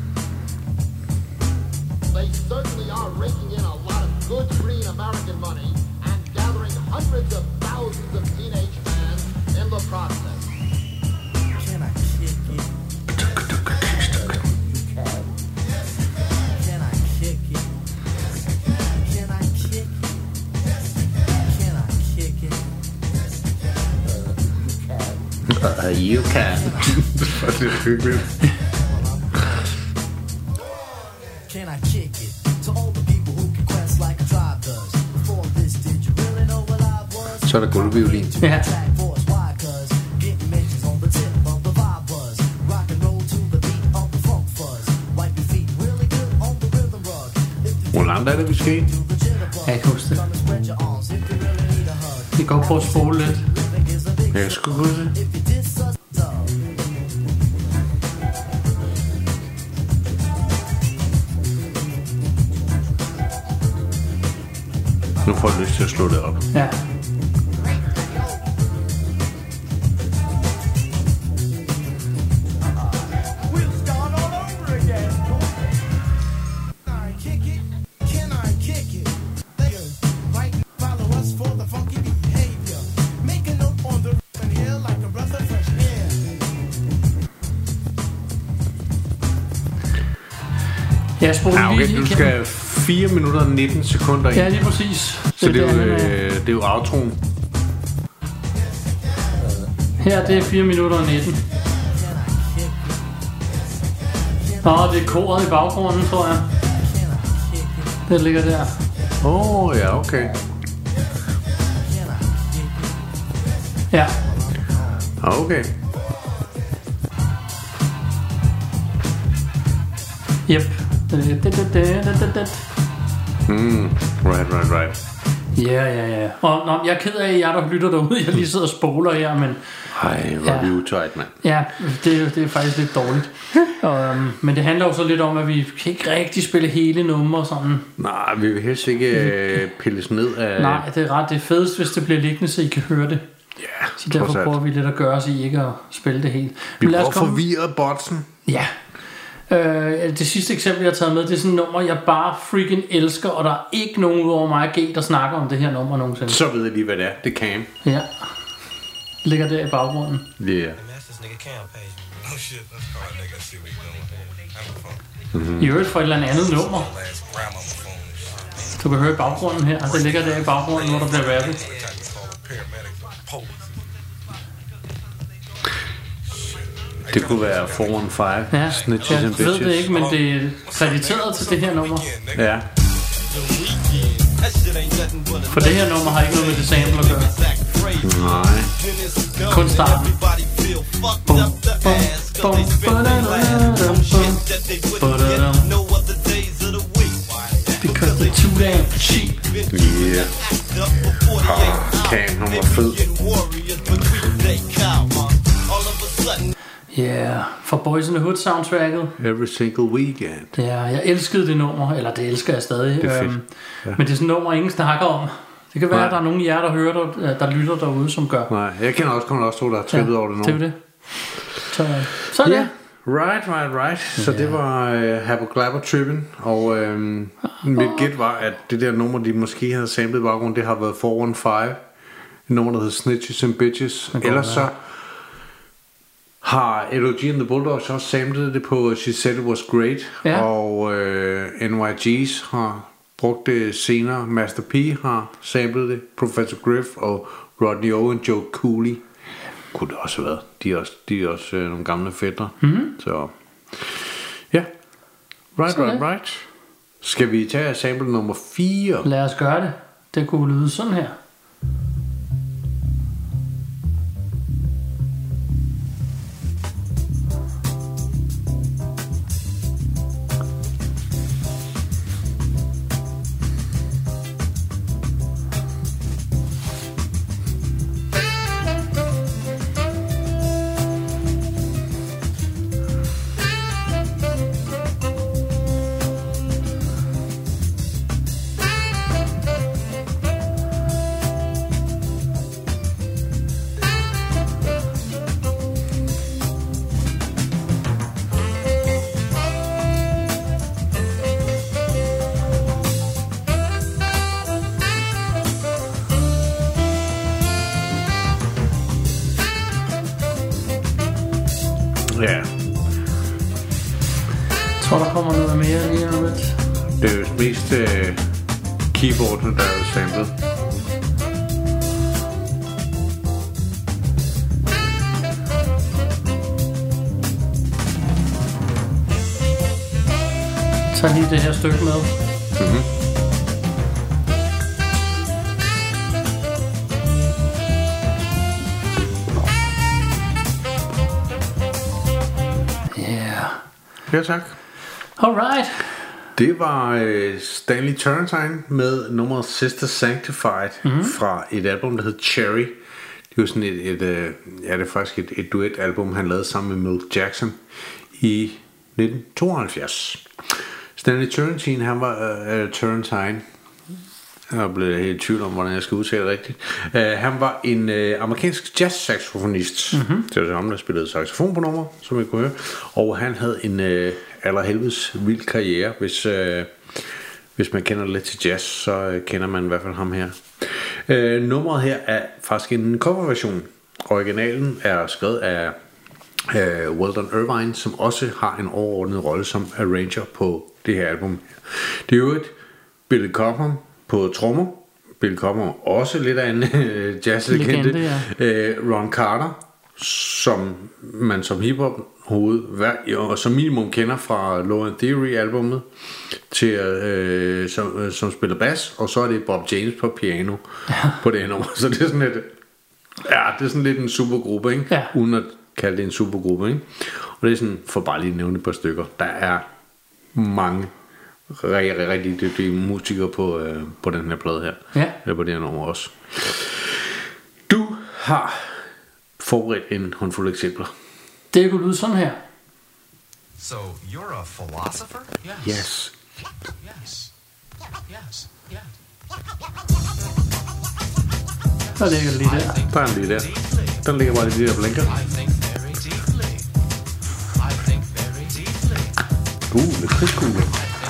They certainly are raking in a lot of good green American money and gathering hundreds of thousands of teenage fans in the process. Can I kick it? Can I kick it? Can I kick it? Can I kick it? Uh, you can. Det er hyggeligt. Can I kick it? To all the people who can quest like a tribe does. Before this, did you really know what I was? Så er der gulvviolin. Ja. Track force, why? Cause getting mentions on the tip of the vibe buzz. Rock and roll to the beat of the funk fuzz. Wipe your feet really good on the rhythm rug. Hvor langt er det, vi skal i? Jeg kan huske det. Vi går på at spole lidt. Jeg kan sgu huske det. Nu får jeg lyst til at slå det op. Ja. Jeg spoler Ja, okay, lige du igennem. skal fire minutter og nitten sekunder ind. Ja, lige præcis. Så det er, jo, der, øh, det er jo outroen. Her det er fire minutter og nitten. Nå, det er koret i baggrunden, tror jeg. Det ligger der. Åh, oh, ja, okay. Ja. Okay. Yep. Mm, right, right, right. Ja, ja, ja. Og nå, jeg er ked af, at jeg der lytter derude. Jeg lige sidder og spoler her, men... Ej, hvor er Ja. vi utøjt, mand. Ja, det, er- det er faktisk lidt dårligt. um, men det handler jo så lidt om, at vi kan ikke rigtig spille hele numre sådan. Nej, vi vil helst ikke øh, pilles ned af... Nej, det er ret. Det er fedest, hvis det bliver liggende, så I kan høre det. Ja, Så derfor trods alt. prøver vi lidt at gøre, så I ikke at spille det helt. Vi Men lad os prøver at komme- forvirre botsen. Ja. Øh, det sidste eksempel, jeg har taget med, det er sådan et nummer, jeg bare freaking elsker, og der er ikke nogen udover mig og G, der snakker om det her nummer nogensinde. Så ved jeg lige, hvad det er. Det er Cam. Ja. Ligger der i baggrunden. Ja. Yeah. Oh shit, let's call a nigga and see what he's doing. Mm-hmm. I øvrigt for et eller andet nummer. Du kan høre i baggrunden her. Det ligger der i baggrunden, hvor der bliver rappet. Det kunne være four one five. Ja, Snitches jeg and ved bitches. det ikke, men det er krediteret til det her nummer. Ja. For det her nummer har ikke noget med det sample at gøre. Nej. Kun starten. Bum, bum, bum, ba-da-da-dum, bum, ba-da-dum. Because they're too damn cheap. Yeah. Oh, Cam, han var fed. Yeah, for Boys in the Hood soundtracket. Every single weekend. Ja, jeg elskede det nummer, eller det elsker jeg stadig. Det er fedt. Øhm, Ja. Men det er sådan et nummer, ingen snakker om. Det kan være, Nej. at der er nogen af jer, der hører der, der lytter derude, som gør. Nej, jeg kender også kun også to, der har trippet over det nu. det er jo det. Så, så er Ja, det. right, right, right. Så det var uh, Habbo Glabber trippen. Og øhm, mit gæt var, at det der nummer, de måske havde samlet i baggrunden, det har været four one five. Et nummer, der hedder Snitches and Bitches. Ellers så har L O G and the Bulldogs også samlet det på She Said It Was Great. Ja. Og øh, N Y G's har brugt det senere. Master P har samlet det. Professor Griff og Rodney O og Joe Cooley. Kunne det også have været. De er også, de er også øh, nogle gamle fætter. Mhm. Så ja. Right, Sådan right, det. right. Skal vi tage sample nummer fire? Lad os gøre det. Det kunne lyde sådan her. Ja. Jeg tror, der kommer noget mere lige om lidt. Det er jo mest øh, keyboardene, der er samlet. Tag lige det her stykke med. Mm-hmm. Yeah. Ja, tak. Alright. Det var øh, Stanley Turrentine med nummeret Sister Sanctified mm-hmm. fra et album, der hed Cherry. Det var sådan et, et øh, ja, det er faktisk et, et duetalbum, han lavede sammen med Milt Jackson i nitten tooghalvfjerds. Stanley Turrentine, han var øh, Turrentine. Jeg blev helt i tvivl om, hvordan jeg skal udtale det rigtigt. Uh, han var en uh, amerikansk jazz-saxofonist. Mm-hmm. Det var ham, der spillede saxofon på nummer, som I kunne høre. Og han havde en uh, allerhelvedes vild karriere. Hvis, uh, hvis man kender lidt til jazz, så uh, kender man i hvert fald ham her. Uh, nummeret her er faktisk en coverversion. Originalen er skrevet af uh, Weldon Irvine, som også har en overordnet rolle som arranger på det her album. Det er jo et Billy Cobham på trommer. Bill Cobham også lidt af en øh, jazzlegende. Ja. øh, Ron Carter, som man som hiphop hoved og som minimum kender fra Low End Theory albumet, til øh, som, øh, som spiller bass, og så er det Bob James på piano ja. På det her nummer. Så det er sådan lidt, ja, det er sådan lidt en supergruppe, ikke? Ja. Uden at kalde det en supergruppe, ikke? Og det er sådan, for bare lige at nævne et par stykker. Der er mange rigtig, rigtig dygtige musikere på, øh, på den her plade her. Ja. Eller på det her nummer også. Du har forberedt en håndfuld eksempler. Det kunne lyde sådan her. So you're a philosopher? Yes. Yes. Yes. Yes. Yeah. Der ligger lige der. Der er en lige der. Den ligger bare lige der blinker. Uh, det er krigskugle.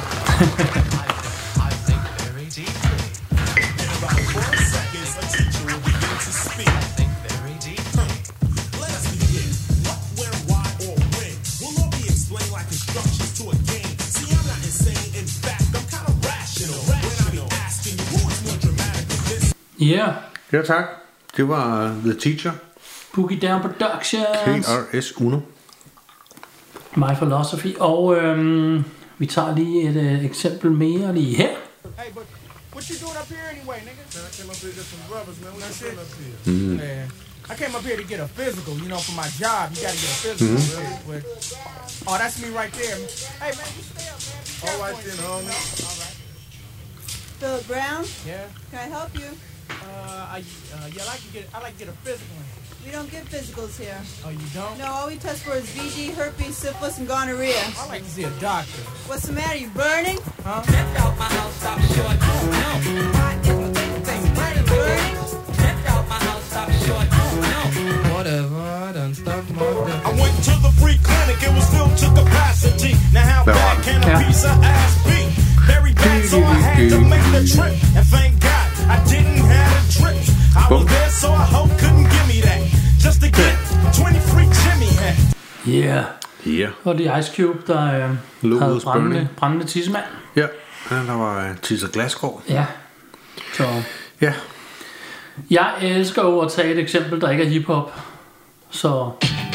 Yeah. Ja, tak. Det var The Teacher. Boogie Down Productions. K R S Uno. My Philosophy. Og øhm, vi tager lige et øh, eksempel mere lige her. Hey, but what you doing up here anyway, nigga? Man, I came up here to get some brothers, man. When I said up here. Mm. Man, I came up here to get a physical, you know, for my job. You gotta get a physical. Mm. With, with, oh, that's me right there. Hey, man, you stay up, man. All right, then, homie. All right. Philip Brown? Yeah? Can I help you? Uh, I, uh, yeah, I like to get, I like to get a physical. We don't give physicals here. Oh, you don't? No, all we test for is V D, herpes, syphilis, and gonorrhea. I like to see a doctor. What's the matter? You burning? Huh? Check out my house, stop short. Oh, no. Why is my thing thing burning? Burning? Check out my house, stop short. Oh, no. Whatever, I done stuck my dick. I went to the free clinic, it was filled to capacity. Now how bad can a piece of ass be? Very bad, so I had to make the trip. And thank God I didn't have a trip. I was there, so I hope couldn't give me that. Just to get twenty free Jimmy hat. Yeah. Yeah. Og det er Ice Cube, der øh, havde brændende, brændende tissemand. Ja, ja, der var uh, Tisser Glasgaard. Ja. Så. Ja. Jeg elsker jo at tage et eksempel, der ikke er hiphop. Så.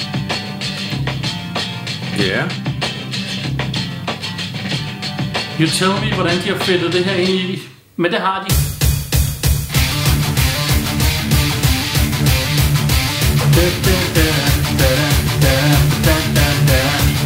Ja. Yeah. You tell me, hvordan de har fedtet det her ind i. Men det har de. Da, da, da, da, da, da, da, da.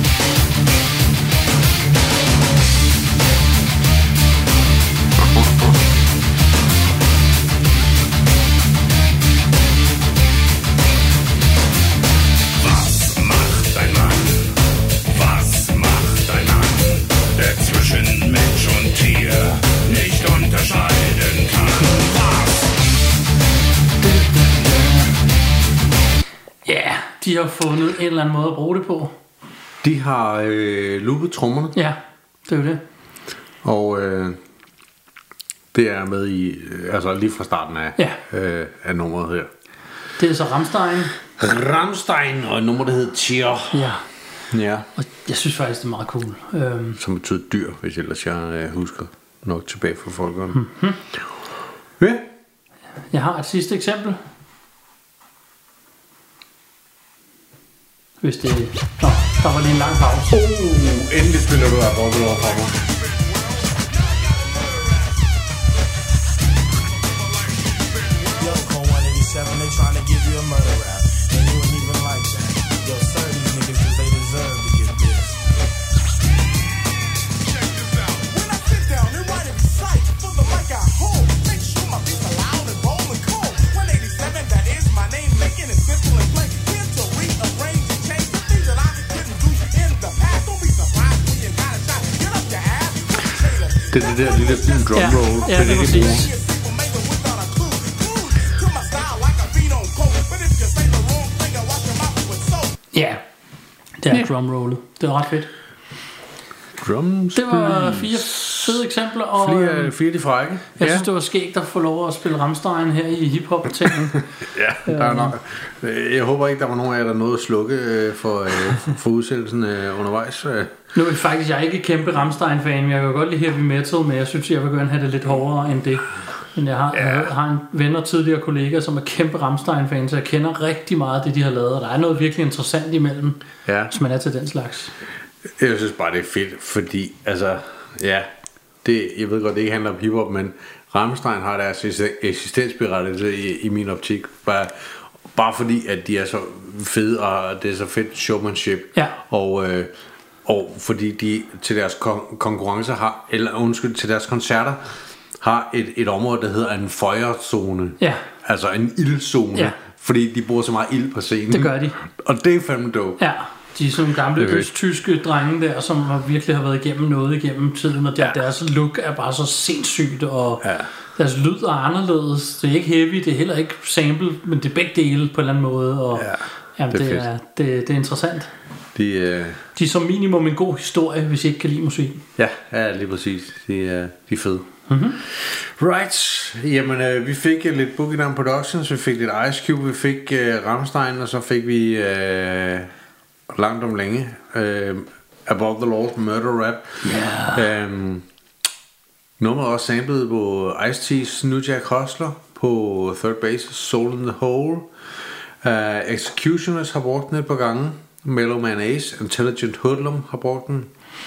Was macht ein Mann? Was macht ein Mann, der zwischen Mensch und Tier nicht unterscheiden kann? Was? Ja, yeah, de har fundet en eller anden måde at bruge det på. De har øh, loopet trommerne. Ja, det er jo det. Og øh, det er med i, øh, altså lige fra starten af, ja. øh, af nummeret her. Det er så Rammstein. Rammstein og et nummer, der hedder Tier. Ja. Ja. Og jeg synes faktisk, det er meget cool. Øhm. Som betyder dyr, hvis ellers jeg øh, husker nok tilbage fra folkeren. Mm-hmm. Ja. Jeg har et sidste eksempel. Hvis det... Nå, der var lige en lang pause. Oh, endelig spiller du af Bobble over for mig. Yo, Cole one eighty-seven, they tryna give you a murder rap. And you ain't even like that. Yo, sir, these niggas, cause they deserve to get this. Check this out. When I sit down and write and recite for the mic I hold, make sure my beats are loud and bold and cold. one eighty-seven, that is my name, making it simple and plain. Here to rearrange and change the things that I didn't do in the past. Don't be surprised when you got a shot. Get up your ass. Det er det der lille drum roll. Ja, ja, det er det, de bruger. Ja, det er yeah. drumrollet. Det var ret fedt. Drums. Det var fire fede eksempler. Og Flere, fire de frække. Jeg Ja. synes, det var skægt at få lov at spille Rammstein her i hiphop-tingen. Ja, der er nok. Jeg håber ikke, der var nogen af jer, der nåede at slukke øh, for, øh, for udsættelsen øh, undervejs. Øh. Nu er faktisk, jeg er ikke et kæmpe Rammstein-fan, men jeg kan godt lide heavy metal, men jeg synes, jeg vil gerne have det lidt hårdere end det. Men jeg har, ja. jeg har en ven og tidligere kollega, som er kæmpe Rammstein-fan, så jeg kender rigtig meget af det, de har lavet, og der er noget virkelig interessant imellem, Ja. hvis man er til den slags. Jeg synes bare, det er fedt, fordi, altså, ja, det, jeg ved godt, det ikke handler om hiphop, men Rammstein har deres eksistensberettigelse i, i min optik, bare, bare fordi, at de er så fede, og det er så fedt showmanship, ja. og, øh, og fordi de til deres kon- konkurrencer har, eller undskyld, til deres koncerter, har et, et område, der hedder en feuerzone, ja. altså en ildzone, ja. fordi de bruger så meget ild på scenen. Det gør de. Og det er fandme dope. Ja. De er sådan gamle østtyske drenge der, som har virkelig har været igennem noget igennem tiden, og der, ja. deres look er bare så sindssygt, og ja. deres lyd er anderledes. Det er ikke heavy, det er heller ikke sample, men det er begge dele på en eller anden måde, og ja, jamen, det, er det, er, det, det er interessant. De, øh... de er som minimum en god historie, hvis I ikke kan lide musik. Ja, ja, lige præcis. De er, de er fede. Mm-hmm. Right, jamen øh, vi fik uh, lidt Boogie Down Productions, vi fik lidt Ice Cube, vi fik uh, Rammstein, og så fik vi uh, langt om længe uh, Above the Laws Murder Rap. Yeah. Um, nummeret også samlet på Ice-T's New Jack Hustler, på Third Base Soul in the Hole. uh, Executioners har brugt den et par gange, Mellow Man Ace, Intelligent Hoodlum har brugt den,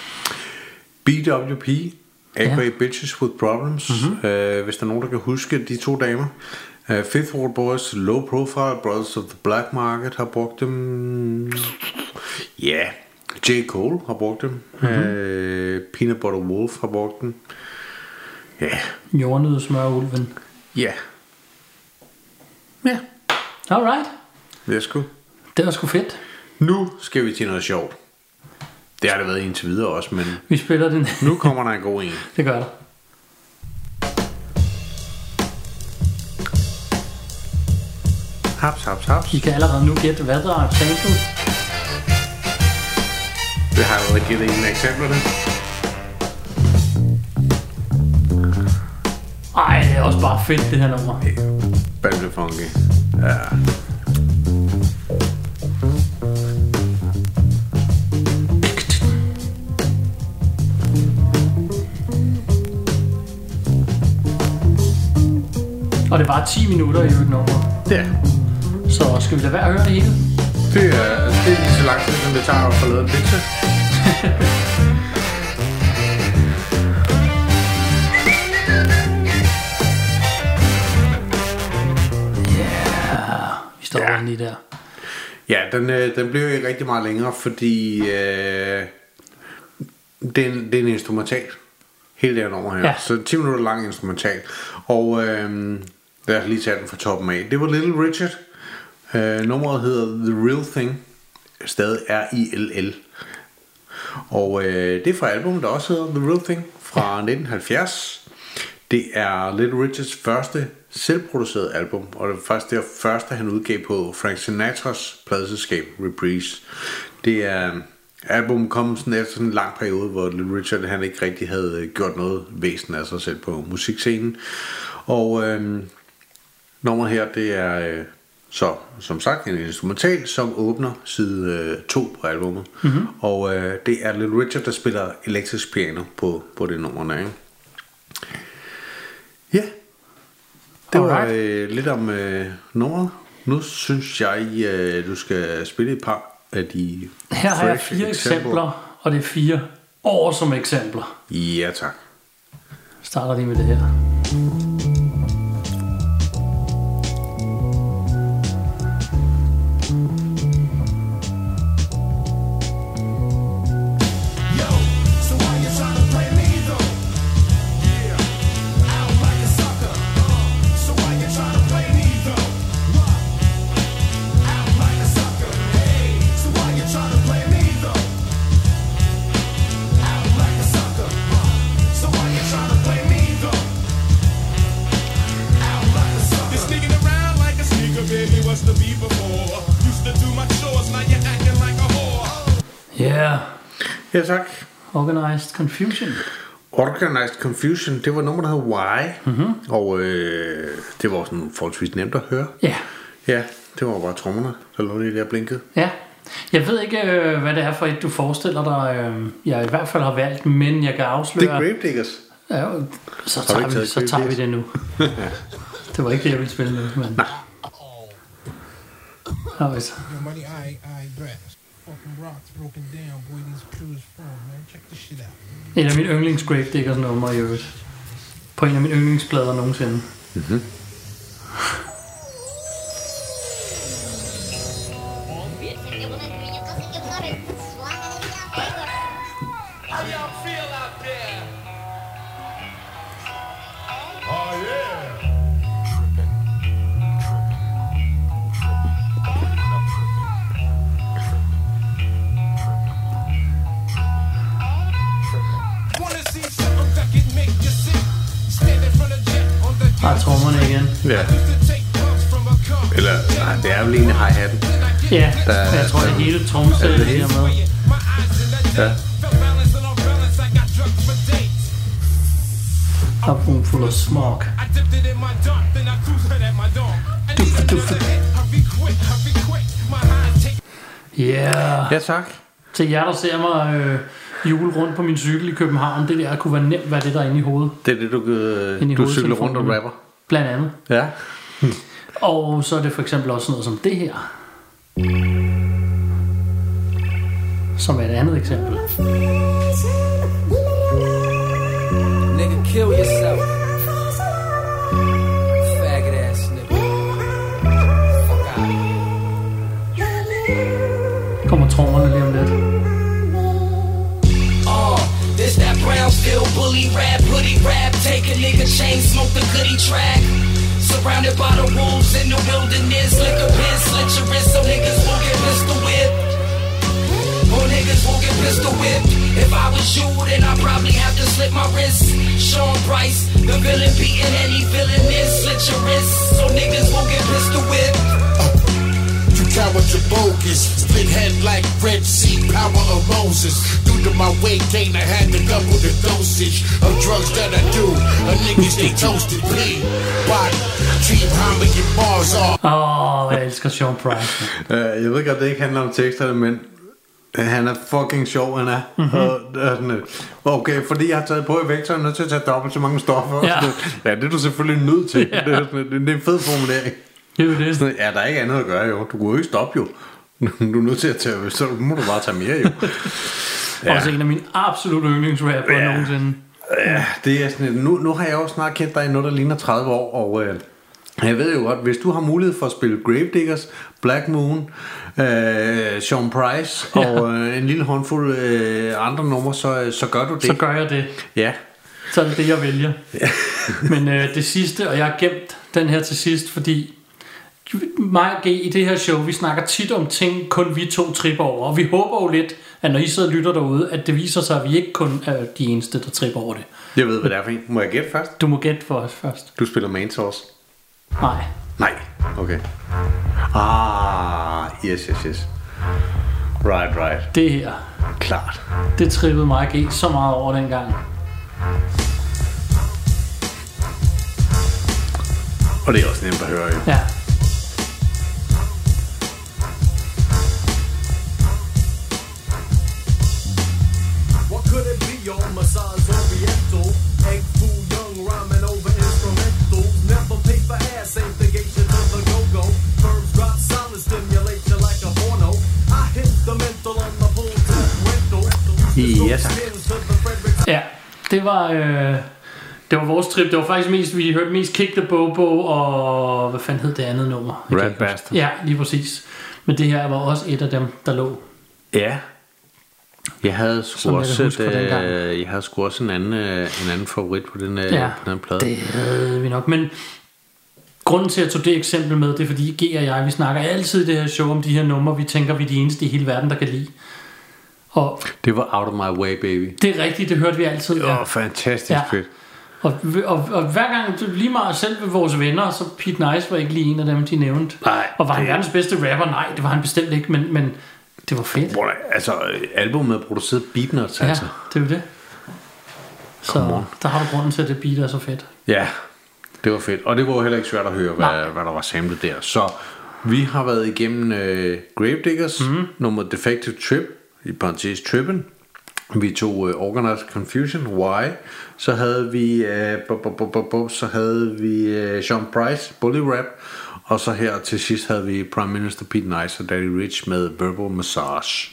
B W P Angry yeah. Bitches with Problems, mm-hmm. uh, hvis der er nogen, der kan huske de to damer. uh, Fifth Ward Boys, Low Profile, Brothers of the Black Market har brugt dem. Ja, yeah. J. Cole har brugt dem. mm-hmm. uh, Peanut Butter Wolf har brugt dem. Ja, yeah. Jordnød smørulven. Ja. Yeah. Ja. Yeah. Alright. Det er sgu. Det var sgu fedt. Nu skal vi til noget sjovt. Det har det været indtil videre også, men vi spiller den. Nu kommer der en god en. Det gør der. Haps, haps, haps. I kan allerede nu gætte, hvad der er samlet. Det har jeg allerede givet en af eksemplerne. Ej, det er også bare fedt, det her nummer. Balde funky. Ja. Og det er bare ti minutter i et nummer. Ja. Så skal vi lade være at høre det hele? Det er, det er lige så lang tid, som det tager at få lavet en pizza. Yeah. Vi står ja. lige der. Ja, den, den blev ikke rigtig meget længere, fordi øh, det, er en, det er en instrumental. Hele det her nummer her. Ja. Så ti minutter lang instrumental. Og øh, lad os lige tage den fra toppen af. Det var Little Richard. Øh, nummeret hedder The Real Thing. Stadig R I L L. Og øh, det er fra albumet, der også hedder The Real Thing. Fra nitten halvfjerds. Det er Little Richards første selvproducerede album. Og det var faktisk det første, han udgav på Frank Sinatras pladeselskab Reprise. Det er... Albummet kom sådan efter sådan en lang periode, hvor Little Richard han ikke rigtig havde gjort noget væsen af sig selv på musikscenen. Og øh, nummeret her, det er øh, Så som sagt en instrumental, som åbner side to på albumet. Mm-hmm. Og øh, det er Little Richard, der spiller elektrisk piano på, på det nummer, ikke? Ja, det var øh, lidt om øh, nummeret. Nu synes jeg, øh, du skal spille et par af de her har jeg fire eksempler. eksempler, og det er fire år som eksempler. Ja, tak. Starter lige med det her. Yeah. Ja, tak. Organized Confusion. Organized Confusion, det var nummer, der hed Why. Mm-hmm. Og øh, det var sådan forholdsvis nemt at høre. Ja. Yeah. Ja, det var bare trommerne, der lå det der blinket. Ja. Jeg ved ikke, øh, hvad det er for et, du forestiller dig, øh, jeg i hvert fald har valgt, men jeg kan afsløre... Det er Gravediggers. Ja, så tager, vi, så tager vi det nu. Ja. Det var ikke det, jeg ville spille nu, men... Nej. Nå, hvis. Money, I, I, brass. Fucking rocks broken down, boy, these crews from, man. Check this shit out. En af mine yndlings Gravediggers nummer i øvrigt. På en af mine yndlingsplader nogensinde. Mhm. Bare trommerne igen. Ja. Eller, nej, det er vel egentlig hi-hatten. Ja, der, jeg tror, der, det er hele trommesættet, det her med. Ja. A room full of smoke. Duffe, duffe. Yeah. Ja, tak. Til jer, der ser mig øh, jule rundt på min cykel i København, det der kunne være nemt være det, der er inde i hovedet. Det er det, du, øh, du cykler rundt og rapper? Blandt andet. Ja. Og så er det for eksempel også noget som det her. Som er et andet eksempel. Nigga, kill yourself. Faggot ass nigga. Fuck out. Kommer trommerne lige om lidt. Uh, this that brown still bully rap, hoodie rap. Take a nigga chain, smoke the goodie track. Surrounded by the wolves in the wilderness. Lick a pen, slit your wrist so niggas won't get pistol whipped. More niggas won't get pistol whipped. If I was you, then I'd probably have to slit my wrist. Sean Price, the villain beating any villainous. Slit your wrist so niggas won't get pistol whipped. You coward, you bogus. Split head like Red Sea, power of Moses. Due to my weight gain, I had to double the dosage of drugs that I do. A niggas they toasted, please. Body, team hammer your bars off. Åh, oh, jeg elsker Sean Price. uh, Jeg ved godt, det ikke handler om teksterne, men han er fucking sjov, han er. Mm-hmm. Og, og sådan, okay, fordi jeg har taget på i vægt, så er jeg nødt til at tage dobbelt så mange stoffer. Ja, ja det er du selvfølgelig nødt til. Ja. Det, er sådan, det er en fed formulering. Det er det. Sådan, ja, der er ikke andet at gøre, jo. Du kunne jo ikke stoppe, jo. Du er nødt til at tage, så må du bare tage mere, jo. Ja. Også en af mine absolut yndlingsrapper ja. nogensinde. Ja, det er sådan, nu, nu har jeg jo snart kendt dig i noget, der ligner tredive år, og øh, jeg ved jo godt, hvis du har mulighed for at spille Gravediggers, Black Moon, øh, Sean Price ja. og øh, en lille håndfuld øh, andre numre, så, så gør du det. Så gør jeg det. Ja. Så er det det, jeg vælger. Ja. Men øh, det sidste, og jeg har gemt den her til sidst, fordi mig og G i det her show, vi snakker tit om ting, kun vi to tripper over. Og vi håber jo lidt, at når I sidder og lytter derude, at det viser sig, at vi ikke kun er de eneste, der tripper over det. Jeg ved, hvad det er for en. Må jeg gætte først? Du må gætte for os først. Du spiller Main Source? Nej. Nej, okay. Ah, yes, yes, yes. Right, right. Det her. Klart. Det trippede mig og G så meget over dengang. Og det er også nemt at høre, jo. Ja. Ja, tak. Ja, det var, øh, det var vores trip. Det var faktisk mest, vi hørte mest Kick the Bobo og hvad fanden hed det andet nummer? Rat Bastard. Ja, lige præcis. Men det her var også et af dem, der lå. Ja. Jeg havde sgu Som jeg også, kan huske et, fra dengang. øh, jeg havde sgu også en anden, øh, en anden favorit på den, øh, Ja, på den plade. det havde vi nok. Men grunden til at tage det eksempel med, det er fordi G og jeg, vi snakker altid i det her show om de her numre, vi tænker, vi er de eneste i hele verden, der kan lide. Og Det var Out of My Way, baby. det er rigtigt, det hørte vi altid. Det var fantastisk Ja. fedt. Og, og, og hver gang, lige meget selv ved vores venner, så Pete Nice var ikke lige en af dem, de nævnte. Nej, og var han det- verdens bedste rapper? Nej, det var han bestemt ikke, men, men det var fedt. Hvor der, altså, albumet er produceret Beatnuts, Ja, altså. det er jo det. Så Come on. der har du grunden til, at det beat er så fedt. Ja, det var fedt. Og det var heller ikke svært at høre, hvad, hvad der var samlet der. Så vi har været igennem uh, Gravediggers, mm. nummer Defective Trip, i parentes Trippen. Vi tog uh, Organized Confusion, Why. Så havde vi, uh, bu- bu- bu- bu- bu- så havde vi uh, Sean Price, Bully Rap. Og så her til sidst havde vi Prime Minister Pete Nice og Daddy Rich med Verbal Massage.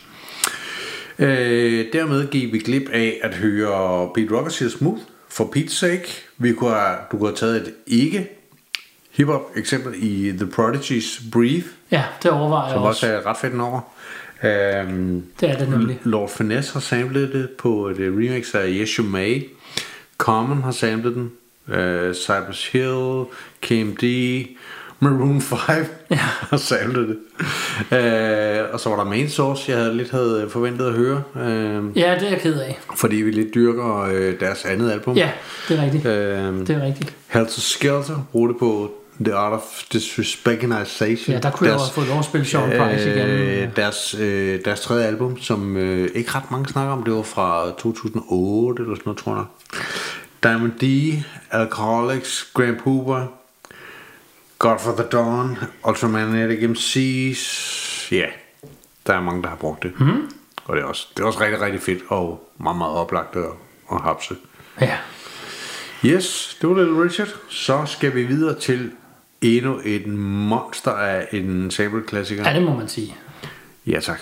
Øh, dermed gik vi glip af at høre Pete Rock siger Smooth for Pete's sake. Vi kunne have, du kunne have taget et ikke hip-hop eksempel i The Prodigy's Breathe, Ja, det overvejer jeg som også. også er ret fedt nummer. Um, Det er det nemlig. Lord Finesse har samlet det på et remix af Yes You May. Common har samlet den. Uh, Cypress Hill, K M D, Maroon fem ja. har samlet det. Uh, og så var der Main Source, jeg havde lidt havde forventet at høre. Uh, Ja, det er jeg ked af. fordi vi lidt dyrker uh, deres andet album. Ja, det er rigtigt. Uh, Det er rigtigt. Helter Skelter brugte på The Art of Disrespectinization. Ja, der kunne jeg også få lov at spille Sean Price igen. Øh, deres, øh, deres tredje album, som øh, ikke ret mange snakker om, det var fra to tusind og otte eller sådan noget, tror jeg. Diamond D, Alcoholics, Grand Hooper, God for the Dawn, Ultramagnetic M Cs. Ja, der er mange, der har brugt det. Mm. Og det er, også, det er også rigtig, rigtig fedt og meget, meget oplagt at, at hapse. Ja. Yes, det var Little Richard. Så skal vi videre til endnu et monster af en sample-klassiker. Ja, det må man sige. Ja, tak.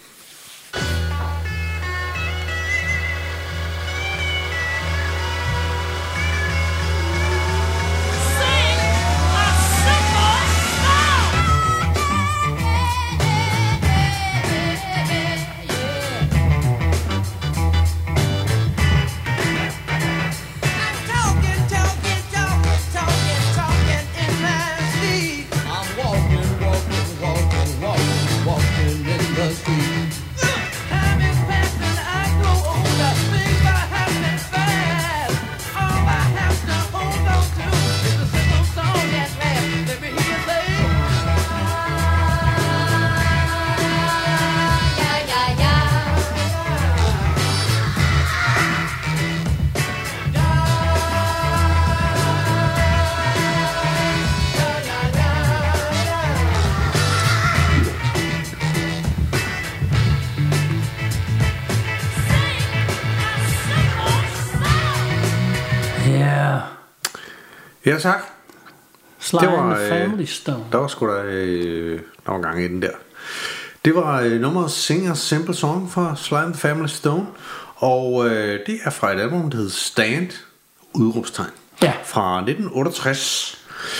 Ja, tak. Sly Det var, and the øh, Family Stone. Der var sgu da, øh, der var gang i den der. Det var øh, nummeret Sing a Simple Song fra Sly and the Family Stone. Og øh, det er fra et album, der hedder Stand, udråbstegn. Ja. Fra nitten otteogtres.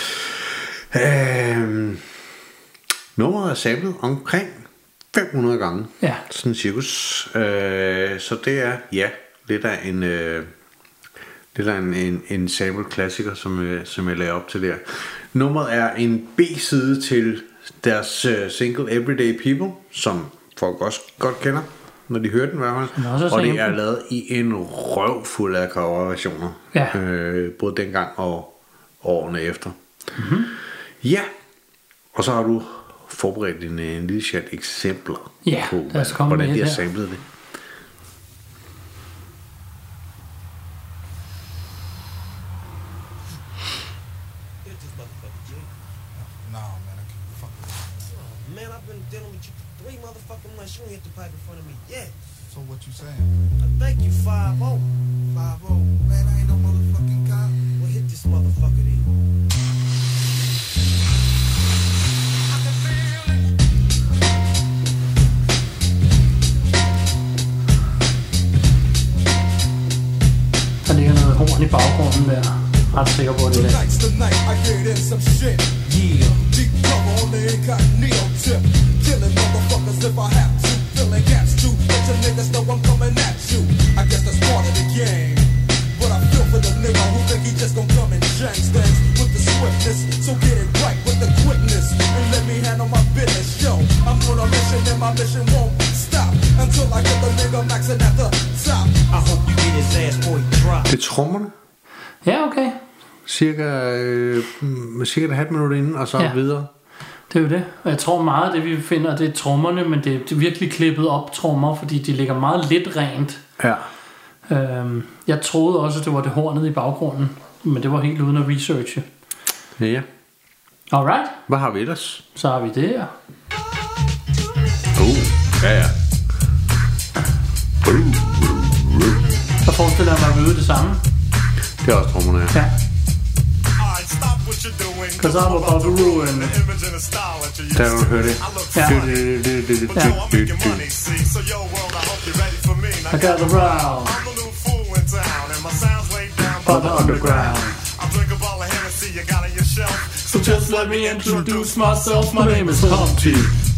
Øh, nummeret er samlet omkring fem hundrede gange. Ja. Sådan cirkus. Øh, så det er, ja, lidt af en... Øh, Det er en, en, en sample klassiker, som, øh, som jeg lagde op til der. Nummeret er en B-side til deres øh, single Everyday People, som folk også godt kender, når de hører den i hvert fald. Og det er lavet i en røvfuld af coverversioner. Ja. Øh, både dengang og årene efter. Mm-hmm. Ja. Og så har du forberedt en, en lille chat eksempler Ja, på, lad os komme hvordan med de har her. samlet det. Man, I've been dealing with you for three motherfucking months. You ain't hit the pipe in front of me yet. So what you saying? I thank you, five oh. five oh. Man, I ain't no motherfucking cop. Well, hit this motherfucker then. sådan der. Ret sikker på det. Tonight's the night I get in some shit. Yeah. Deep cover on the incognito tip. Killing motherfuckers if I have to. Filling gaps too. Let your niggas know I'm coming at you. I guess that's part of the game. But I feel for the nigga who think he just gon' come and change things with the swiftness. So get it right with the quickness and let me handle my business. Yo, I'm on a mission and my mission won't stop until I get the nigga maxing at the top. I hope you get his ass boy drop. Det er trommerne. Ja, okay. Cirka, øh, cirka et halvt minut inden, og så Ja. videre. Det er jo det. Og jeg tror meget af det, vi finder, det er trommerne, men det er, det er virkelig klippet op trommer, fordi de ligger meget lidt rent. Ja. Øhm, jeg troede også, at det var det hornet i baggrunden, men det var helt uden at researche. Ja. Alright. Hvad har vi ellers? Så har vi det her. Uh, ja ja. Så forestiller jeg mig, at vi ved det samme. Det er også trommerne, ja. Ja. Cause I'm about to ruin. Der har du hørt det. Ja. I got the round. On the underground. So just let me introduce myself. My name is Humpty.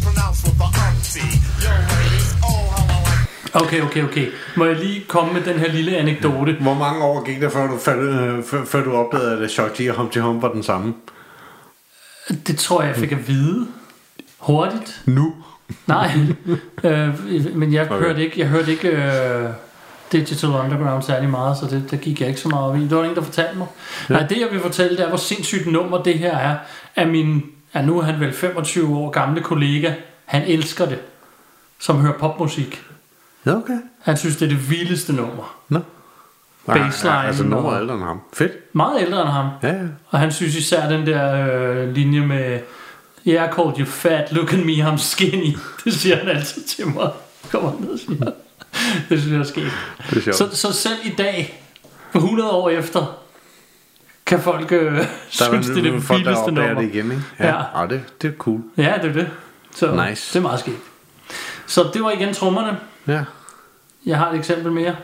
Okay, okay, okay. Må jeg lige komme med den her lille anekdote? Hvor mange år gik det, før du, før, før, før du opdagede, at Shock G og Humpty Hump var den samme? Det tror jeg, jeg fik at vide. Hurtigt. Nu? Nej, øh, men jeg Okay. hørte ikke, jeg hørte ikke øh, Digital Underground særlig meget, så det, der gik jeg ikke så meget op i. Det var en, der fortalte mig. Ja. Nej, det jeg vil fortælle, det er, hvor sindssygt nummer det her er, af min, ja, nu er han vel femogtyve år gamle kollega. Han elsker det, som hører popmusik. Ja, okay. Han synes, det er det vildeste nummer. Nå. Baseline. Ja, altså nummer og- ældre end ham. Fedt. Meget ældre end ham. Ja, ja. Og han synes især den der øh, linje med Yeah, I called you fat, look at me, I'm skinny. Det siger han altid til mig. Kommer ned og siger. Det synes jeg er sket. Det er sjovt. Så, så selv i dag, for hundrede år efter, kan folk øh, synes, det er det folk, der vildeste opdager nummer. det igen, ikke? Ja, Ja. ja. det, det er cool. Ja, det er det. Så Nice. det er meget sket. Så det var igen trommerne. Ja. Jeg har et eksempel mere.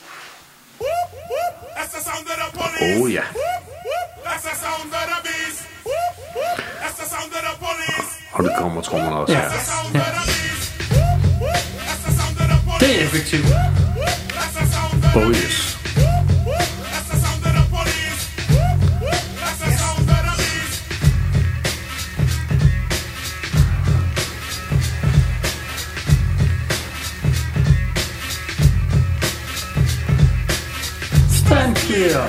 Oh ja. Og det kommer trommerne også Ja. her. Ja. Det er effektivt. Oh yes. Stand clear.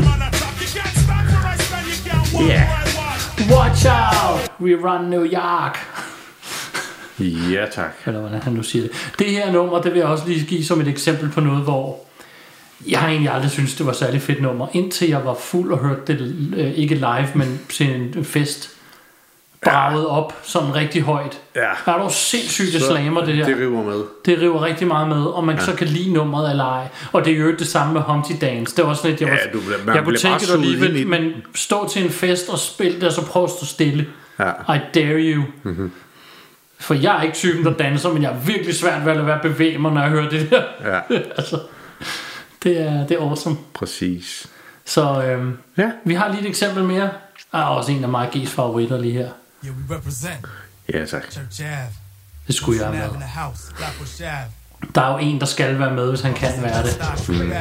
Yeah. Watch out. We run New York. Ja, tak. Eller hvordan han nu siger det. Det her nummer, det vil jeg også lige give som et eksempel på noget, hvor jeg har egentlig aldrig syntes, det var særlig fedt nummer. Indtil jeg var fuld og hørte det, øh, ikke live, men til en fest, braget op sådan rigtig højt. Ja. Er du sindssygt, det Så slammer det der. Det river med. Det river rigtig meget med, og man Ja. ja. så kan lide nummeret eller ej. Og det er jo det samme med Humpty Dance. Det var sådan lidt, jeg, Ja, var, du bliver- man jeg kunne bliver bare tænke det suget ind i alligevel, den. men stå til en fest og spille det, og så prøv at stå stille. Ja. I dare you. Mm-hmm. For jeg er ikke typen, der danser, men jeg er virkelig svært ved at lade være at bevæge mig, når jeg hører det der. Ja. altså, det er, det er awesome. Præcis. Så øhm, ja. vi har lige et eksempel mere. Der er også en af mig G's favoritter lige her. Yeah, we represent. Ja, tak. Church Ave. Det skulle jeg have Nav med. in the house. Flatbush Ave. Der er jo en, der skal være med, hvis han kan være det. Mm-hmm.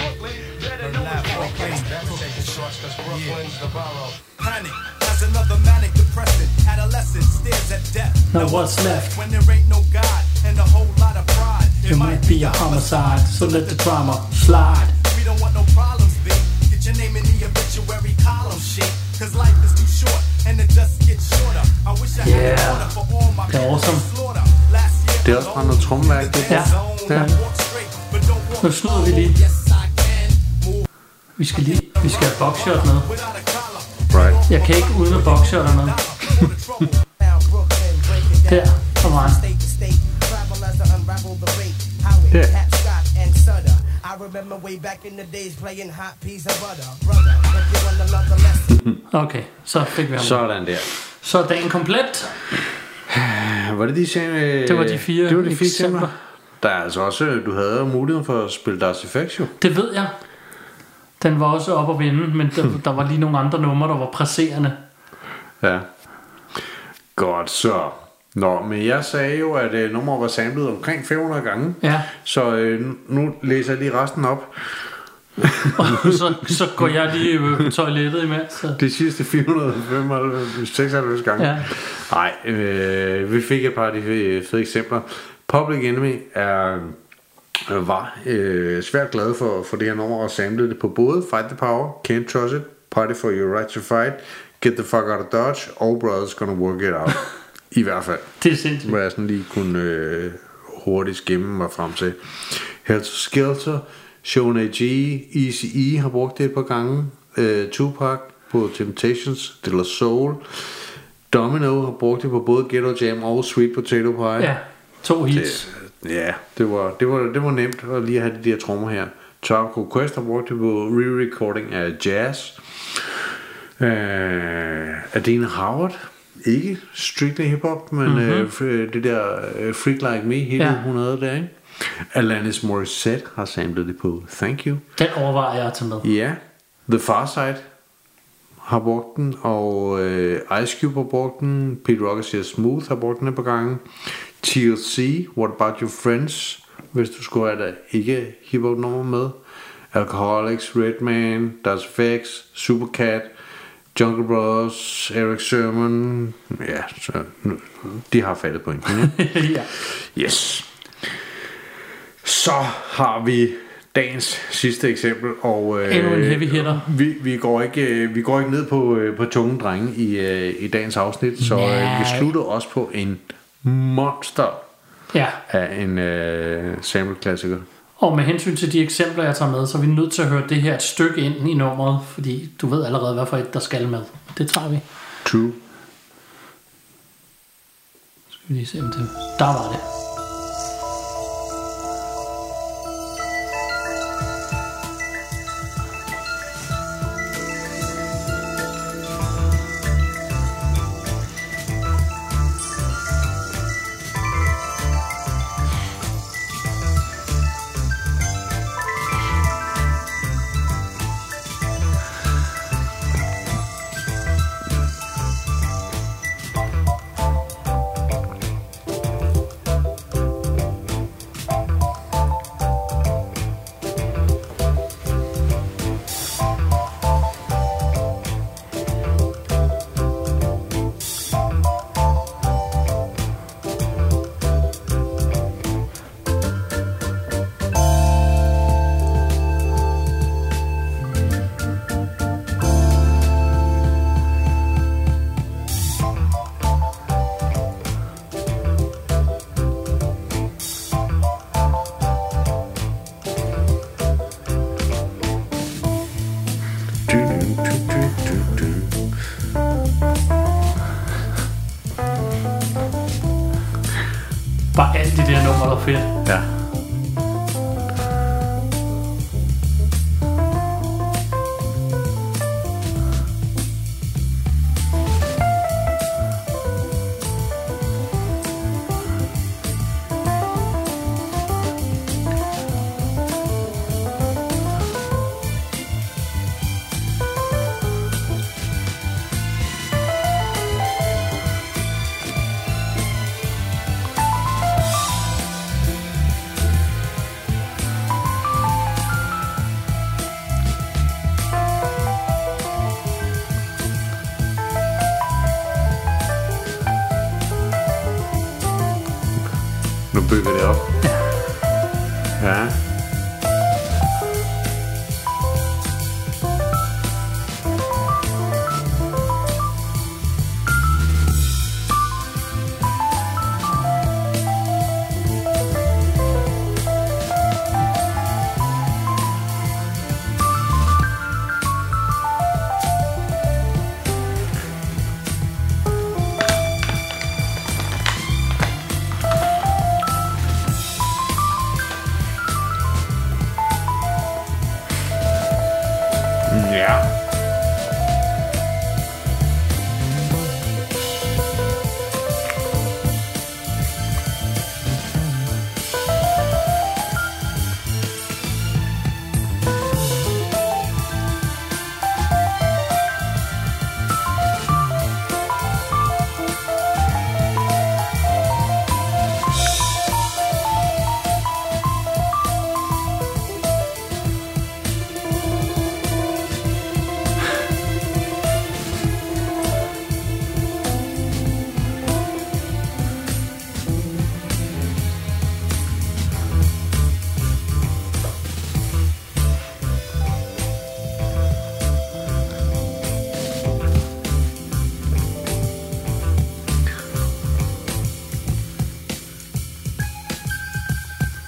Panic as another manic depressant. Adolescent stares at death. Now what's left? When there ain't no God and a whole lot of pride. It might be a homicide, so let the drama slide. We don't want no problems, big. Get your name in the obituary column, shit. Cause life is too short and it just gets shorter. I wish I had Yeah. order for all my Det er awesome. slaughter. Last year Det er også bare noget trommeværk. Det. Ja. Ja. Nu snyder vi lige. Vi skal lige, vi skal have boxshot med. Right. Jeg kan ikke uden at boxshot med. Her, kom on. Yeah. I remember way back in the days playing hot piece of butter. Brother, if you want another lesson. Okay, så fik vi ham. Sådan der. Så er dagen komplet. Var det de øh, Det var de fire det var de fire eksempler. eksempler. Der er altså også, du havde muligheden for at spille Darcy Effects jo. Det ved jeg. Den var også op at vinde, men der, der var lige nogle andre numre, der var presserende. Ja. Godt så. Nå, men jeg sagde jo, at øh, nummeret var samlet omkring fem hundrede gange. Ja. Så øh, nu læser jeg lige resten op. Og så, så går jeg lige i toilettet imens. Så. De sidste fire hundrede seksoghalvfems gange. Ja. Nej, øh, vi fik et par af de fede, fede eksempler. Public Enemy er, var øh, svært glad for, for det her nummer og samlede det på både Fight the Power, Can't Trust It, Party for Your Right to Fight, Get the Fuck Out of Dodge og Brothers Gonna Work It Out. I hvert fald. Det er sindssygt. Hvor jeg sådan lige kunne øh, hurtigt skimme mig frem til. Helter Skelter, Sean A G, Eazy-E har brugt det et par gange. Uh, Tupac på Temptations, De La Soul. Domino har brugt det på både Ghetto Jam og Sweet Potato Pie. Ja, to hits. Det, ja, det var, det, var, det var nemt at lige have de der trommer her. Tribe Quest har brugt det på re-recording af jazz. Uh, Adina Howard, ikke strictly hip-hop, men mm-hmm. uh, det der uh, Freak Like Me, hele Ja. hun havde der, ikke? Alanis Morissette har samlet det på Thank You. Den overvejer jeg at tage med. Ja, The Far Side har brugt den, og øh, Ice Cube har brugt den, Pete Rock og Sia Smooth har brugt den et par gange. T L C, What About Your Friends, hvis du skulle have der ikke hiphop nummer med. Alcoholics, Redman, Das F X, Supercat, Jungle Brothers, Eric Sermon. Ja, så de har fattet pointen. Ja. Yes. Så har vi dagens sidste eksempel, og øh, endnu en heavy hitter. Vi, vi går ikke vi går ikke ned på på tunge drenge i øh, i dagens afsnit, så øh, vi slutter også på en monster Ja. af en øh, sample klassiker. Og med hensyn til de eksempler jeg tager med, så er vi nødt til at høre det her et stykke ind i nummeret, fordi du ved allerede hvad for et der skal med. Det tager vi. True. Skal vi lige se om det. Der var det. Bare alt det der nummer, der er fedt. Ja. Nu bygger det op. Ja.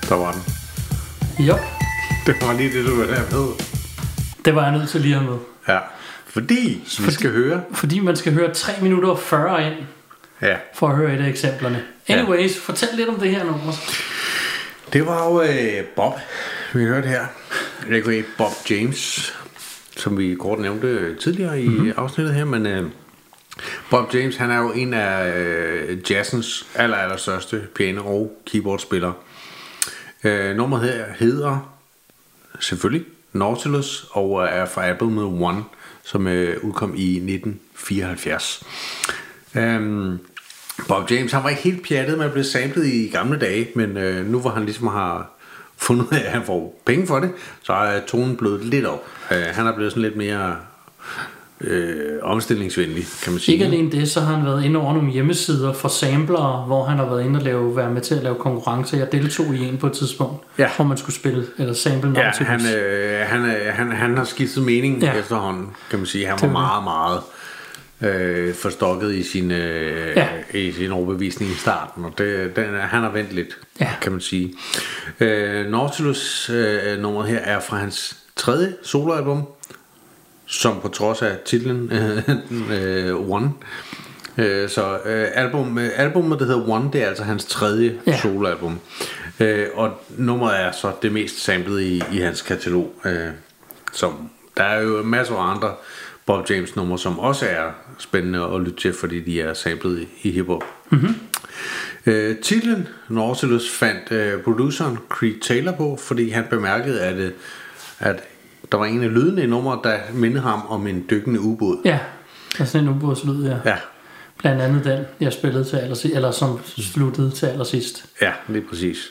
Der var den. Jo. Det var lige det, du var der med. Det var jeg nødt til lige at have med. Ja, fordi vi skal høre. Fordi man skal høre tre minutter og fyrre ind, Ja. for at høre et af eksemplerne. Anyways, ja. Fortæl lidt om det her nummer. Det var jo øh, Bob, vi hørte her. A K A Bob James, som vi kort nævnte tidligere i mm-hmm. afsnittet her, men øh, Bob James, han er jo en af øh, jazzens aller, aller største piano- og keyboardspillere. Øh, nummeret her hedder selvfølgelig Nautilus og er fra albumet One, som øh, udkom i nitten fireoghalvfjerds. Øhm, Bob James, han var ikke helt pjattet med at blive samlet i gamle dage, men øh, nu hvor han ligesom har fundet ud af, at han får penge for det, så er tonen blevet lidt op. Øh, han er blevet sådan lidt mere øh, omstillingsvenlig, kan man sige. Ikke alene det, så har han været inde over nogle hjemmesider for samplere, hvor han har været inde og lave, være med til at lave konkurrence. Jeg deltog i en på et tidspunkt, ja. Hvor man skulle spille eller sample ja, Nautilus. han, øh, han, øh, han, han har skiftet mening ja. efterhånden, kan man sige. Han var meget, meget øh, forstokket i sin, øh, ja. i sin overbevisning i starten, og det, den, han har vendt lidt, ja. kan man sige. Øh, Nautilus øh, nummeret her er fra hans tredje soloalbum, som på trods af titlen øh, One, øh, så øh, album, øh, albumet der hedder One, det er altså hans tredje ja. soloalbum, øh, og nummeret er så det mest samplede i, i hans katalog, øh, som der er jo masser af andre Bob James numre, som også er spændende at lytte til, fordi de er samlet i, i hiphop. Mm-hmm. øh, titlen Nautilus fandt øh, produceren Creed Taylor på, fordi han bemærkede at, øh, at der var en af lydene i nummeret, der mindede ham om en dykkende ubåd. Ja, der er sådan en ubådslyd, ja. Ja. Blandt andet den, jeg spillede til allersidst, eller som sluttede til allersidst. Ja, lige præcis.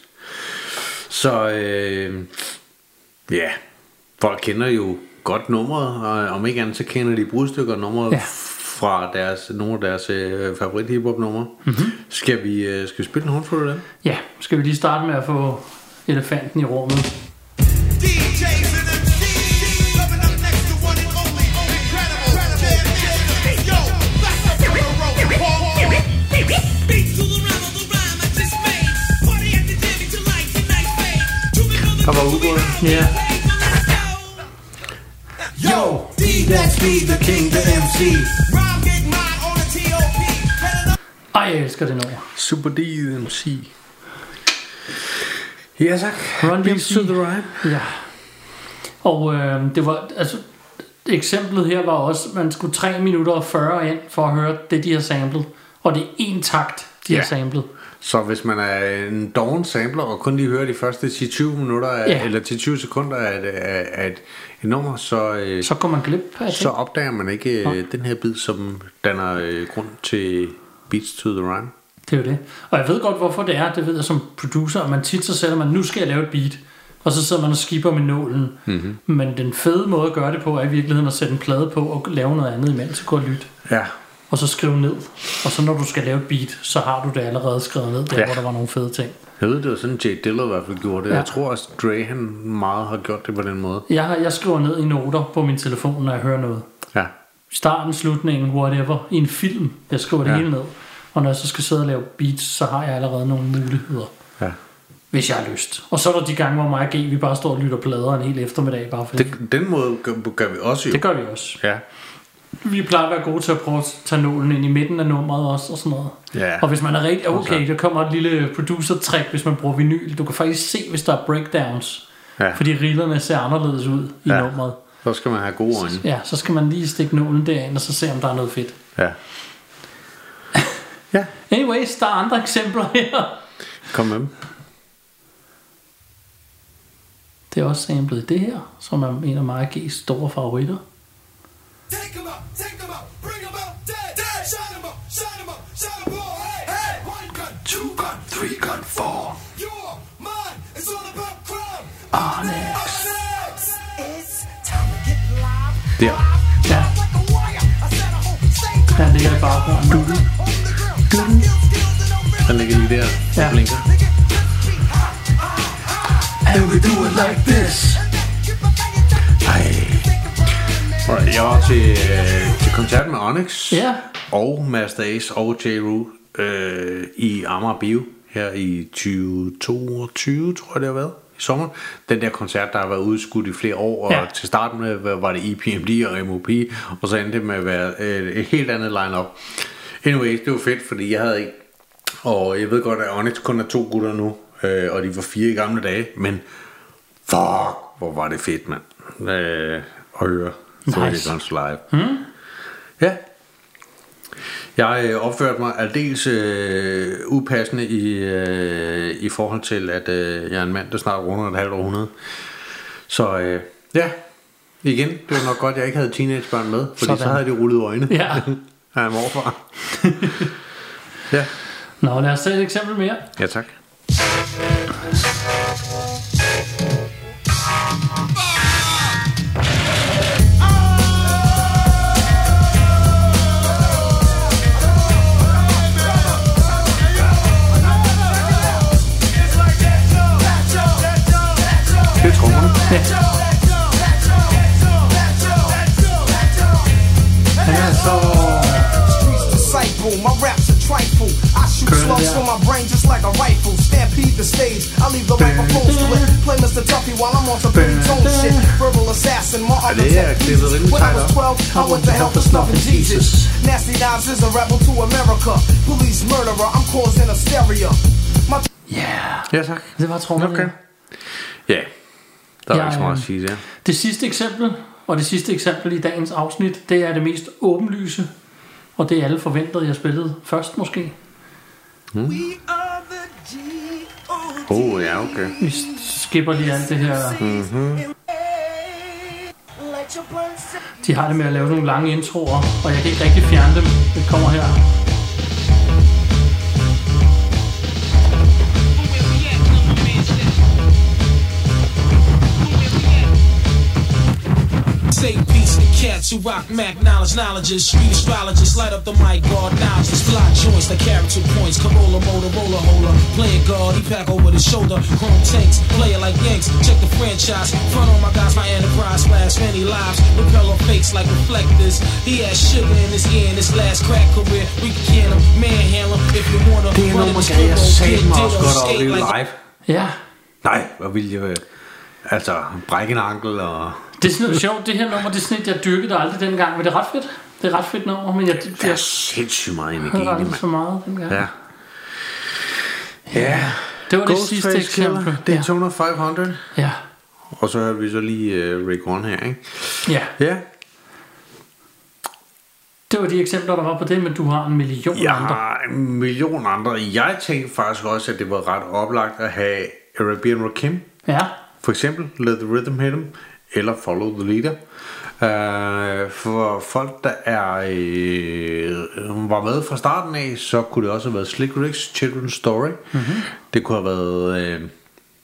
Så øh, ja, folk kender jo godt nummeret, og om ikke andet så kender de brudstykker nummeret ja. fra deres, nogle af deres øh, favorit hiphop numre. Mm-hmm. Skal vi øh, skal vi spille en håndfuld af dem? Ja, skal vi lige starte med at få elefanten i rummet. Der var ubåd. Ja. Yo, D, that's me, the king, the M C. Ej, jeg elsker det nummer. Super D, the M C. Ja, tak. Run D M C. To the right. Ja. Og øh, det var, altså, eksemplet her var også, man skulle tre minutter og fyrre ind for at høre det, de har samlet. Og det er én takt, de ja. har samlet. Så hvis man er en doven sampler og kun lige hører de første ti til tyve minutter af, ja. eller ti til tyve sekunder af et, af et, et nummer, så, så går man glip af det. Så opdager man ikke ja. den her bid, som danner øh, grund til Beats to the Rhyme. Det er jo det. Og jeg ved godt, hvorfor det er. Det ved jeg som producer, at man tit så sætter man, nu skal jeg lave et beat. Og så sidder man og skipper med nålen. Mm-hmm. Men den fede måde at gøre det på, er i virkeligheden at sætte en plade på og lave noget andet imens, så går og lytte. Ja. Og så skrive ned. Og så når du skal lave et beat, så har du det allerede skrevet ned, der ja. hvor der var nogle fede ting. Jeg ved, det var sådan, Jay Dilla i hvert fald gjorde det. Ja. Jeg tror også, Dre han meget har gjort det på den måde. Jeg, har, jeg skriver ned i noter på min telefon, når jeg hører noget. Ja. Starten, slutningen, whatever. I en film. Jeg skriver det ja. hele ned. Og når jeg så skal sidde og lave beats, så har jeg allerede nogle muligheder. Ja. Hvis jeg har lyst. Og så er der de gange, hvor mig og G, vi bare står og lytter plader en hel eftermiddag. Bare for det, den måde gør, gør vi også jo. Det gør vi også. Ja. Vi plejer at være gode til at prøve at tage nålen ind i midten af nummeret også og sådan noget. Ja. Og hvis man er rigtig okay, der kommer et lille producer-trick, hvis man bruger vinyl. Du kan faktisk se, hvis der er breakdowns. Ja. Fordi rillerne ser anderledes ud i ja. nummeret. Så skal man have gode øjne. Ja, så skal man lige stikke nålen derind og så se, om der er noget fedt. Ja. Ja. Anyways, der er andre eksempler her. Kom med dem. Det er også samlet i det her, som er en af mig og G's store favoritter. Take 'em up, take 'em up, bring 'em up, dead, dead. Shine 'em up, shine 'em up, shine 'em all. Hey, hey. One gun, two gun, three gun, four. Your mind is all about crime. Onyx. Onyx. It's time to get live. Der. Ja. Der ligger i baggrunden. Duden. Duden. Den ligger lige der. Ja. Blinker. And we do it like this. Ej. Jeg var til, øh, til koncert med Onyx ja. og Master Ace og J. Rue øh, i Amager Bio her i tyve toogtyve, tror jeg det har været, i sommer. Den der koncert, der har været udskudt i flere år, ja. Og til starten med var det E P M D og M O P, og så endte det med at være et helt andet line-up. Anyways, det var fedt, fordi jeg havde ikke, og jeg ved godt, at Onyx kun er to gutter nu, øh, og de var fire i gamle dage, men fuck, hvor var det fedt, mand, øh, at høre Thirty Guns live. Hmm? Ja. Jeg øh, opførte mig aldeles øh, upassende i, øh, i forhold til, at øh, jeg er en mand, der snart runder et halvt århundrede. Så øh, ja, igen, det var nok godt, at jeg ikke havde teenagebørn med, fordi sådan. Så havde de rullet øjne. Ja. Af morfar. Ja. Nå, lad os se et eksempel mere. Ja, tak. Det er trommerne. Ja, så My raps are trifle. I shoot slugs from my brain just like a rifle. Stampede the stage. I leave the microphone split. Play Mister Tuffy while I'm on some pretty tone shit. Verbal assassin, my architect. When I was twelve, I went to hell for snuffing Jesus. Nasty Knives is a rebel to America. Police murderer, I'm causing hysteria. My yeah. Ja, tak. Det var trommerne. Okay. Ja, der var ja, ikke så meget at sige der. Det sidste eksempel, og det sidste eksempel i dagens afsnit, det er det mest åbenlyse. Og det er alle forventede, jeg spillede først måske. Mm. Oh, ja, okay. Vi skipper lige alt det her. Mm-hmm. De har det med at lave nogle lange introer, og jeg kan ikke rigtig fjerne dem. Det kommer her. Say peace to cats who rock Mac knowledge, knowledges, street astrologists, light up the mic, guard knowledge, fly joints, the character points, Corolla, Motorola, holder, playing guard, he pack over the shoulder, chrome tanks, player like Yanks, check the franchise, front on my guys, my enterprise, flash many lives, repeller fakes like reflectors, he has sugar in his ear in his last crack career, we can can him, manhandle him, if you wanna, det er nummer, kan jeg satme også godt at opleve live. Ja. Nej, hvor vil jeg, altså, brække en ankel og... Det er sådan sjovt, det her nummer, det er sådan et, jeg dyrkede aldrig dengang, men det er ret fedt. Det er ret fedt nummer, men jeg... Det er sindssygt meget energi, det er så meget dengang. Ja. Ja. Det var det sidste eksempel. Det er Daytona fem hundrede. Ja. Og så hørte vi så lige uh, Rick One her, ikke? Ja. Ja. Det var de eksempler, der var på det, men du har en million jeg andre. Jeg har en million andre. Jeg tænkte faktisk også, at det var ret oplagt at have Arabian Rakim. Ja. For eksempel Let the Rhythm Hit Him. Eller Follow the Leader. Uh, for folk, der er uh, var med fra starten af, så kunne det også have været Slick Rick's Children's Story. Mm-hmm. Det kunne have været uh,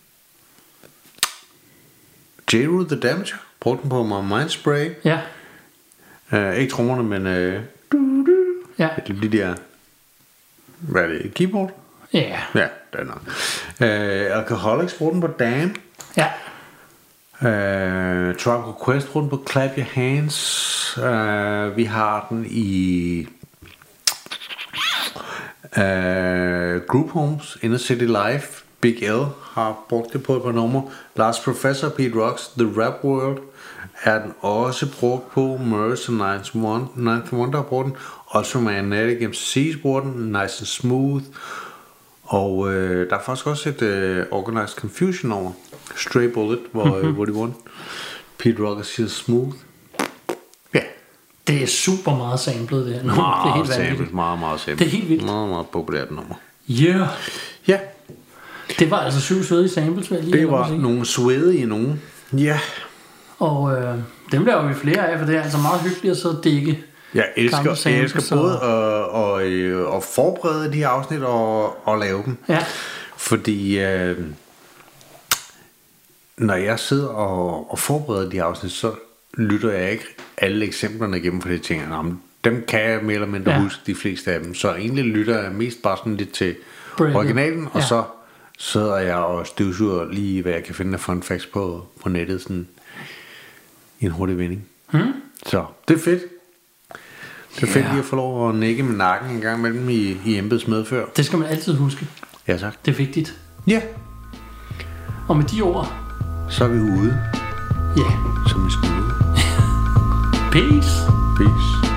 J-Ru the Damager. Brugte den på My Mind Spray. Ja. Uh, ikke trommerne, men uh, ja. de der, hvad er det, keyboard? Ja. Yeah. Ja, det er nok. Uh, Alcoholics brugte den på Damn. Ja. Uh, Tribe Quest rundt på Clap Your Hands. Uh, vi har den i uh, Group Homes, Inner City Life. Big L har brugt det på et par numre. Last Professor, Pete Rocks, The Rap World er den også brugt på. Merce og Ninth Wonder har brugt den. Ultramagnetic M C C's brugt den. Nice and Smooth. Og øh, der er faktisk også et øh, Organized Confusion over Stray Bullet, hvor, mm-hmm. øh, hvor de won. Pete Rock siger Smooth. Ja. Yeah. Det er super meget samlet det her nummer. Meget det er helt samlet, vanvittigt. meget, meget samlet. Det er helt vildt. Meget, meget populært nummer. Yeah. Ja. Det var altså syv svedige samples, vel? Det var nogle svedige nogen. Ja. Yeah. Og øh, dem laver vi flere af, for det er altså meget hyggeligt at sidde og dække. Jeg elsker, jeg elsker både at, og, at forberede de her afsnit og, og lave dem. Ja. Fordi øh, når jeg sidder og, og forbereder de her afsnit, så lytter jeg ikke alle eksemplerne igennem, fordi jeg tænker, nah, dem kan jeg mere eller mindre ja. huske de fleste af dem. Så egentlig lytter jeg mest bare sådan lidt til Brilliant. originalen, og ja. så sidder jeg og støvsuger lige, hvad jeg kan finde af fun facts på, på nettet, sådan i en hurtig vending. Hmm? Så det er fedt. Det er yeah. fedt lige at få lov at nikke med nakken en gang mellem i, i embeds medfør. Det skal man altid huske. Ja, tak. Det er vigtigt. Ja. Og med de ord, så er vi ude. ja, Som vi skal ude. peace. Peace.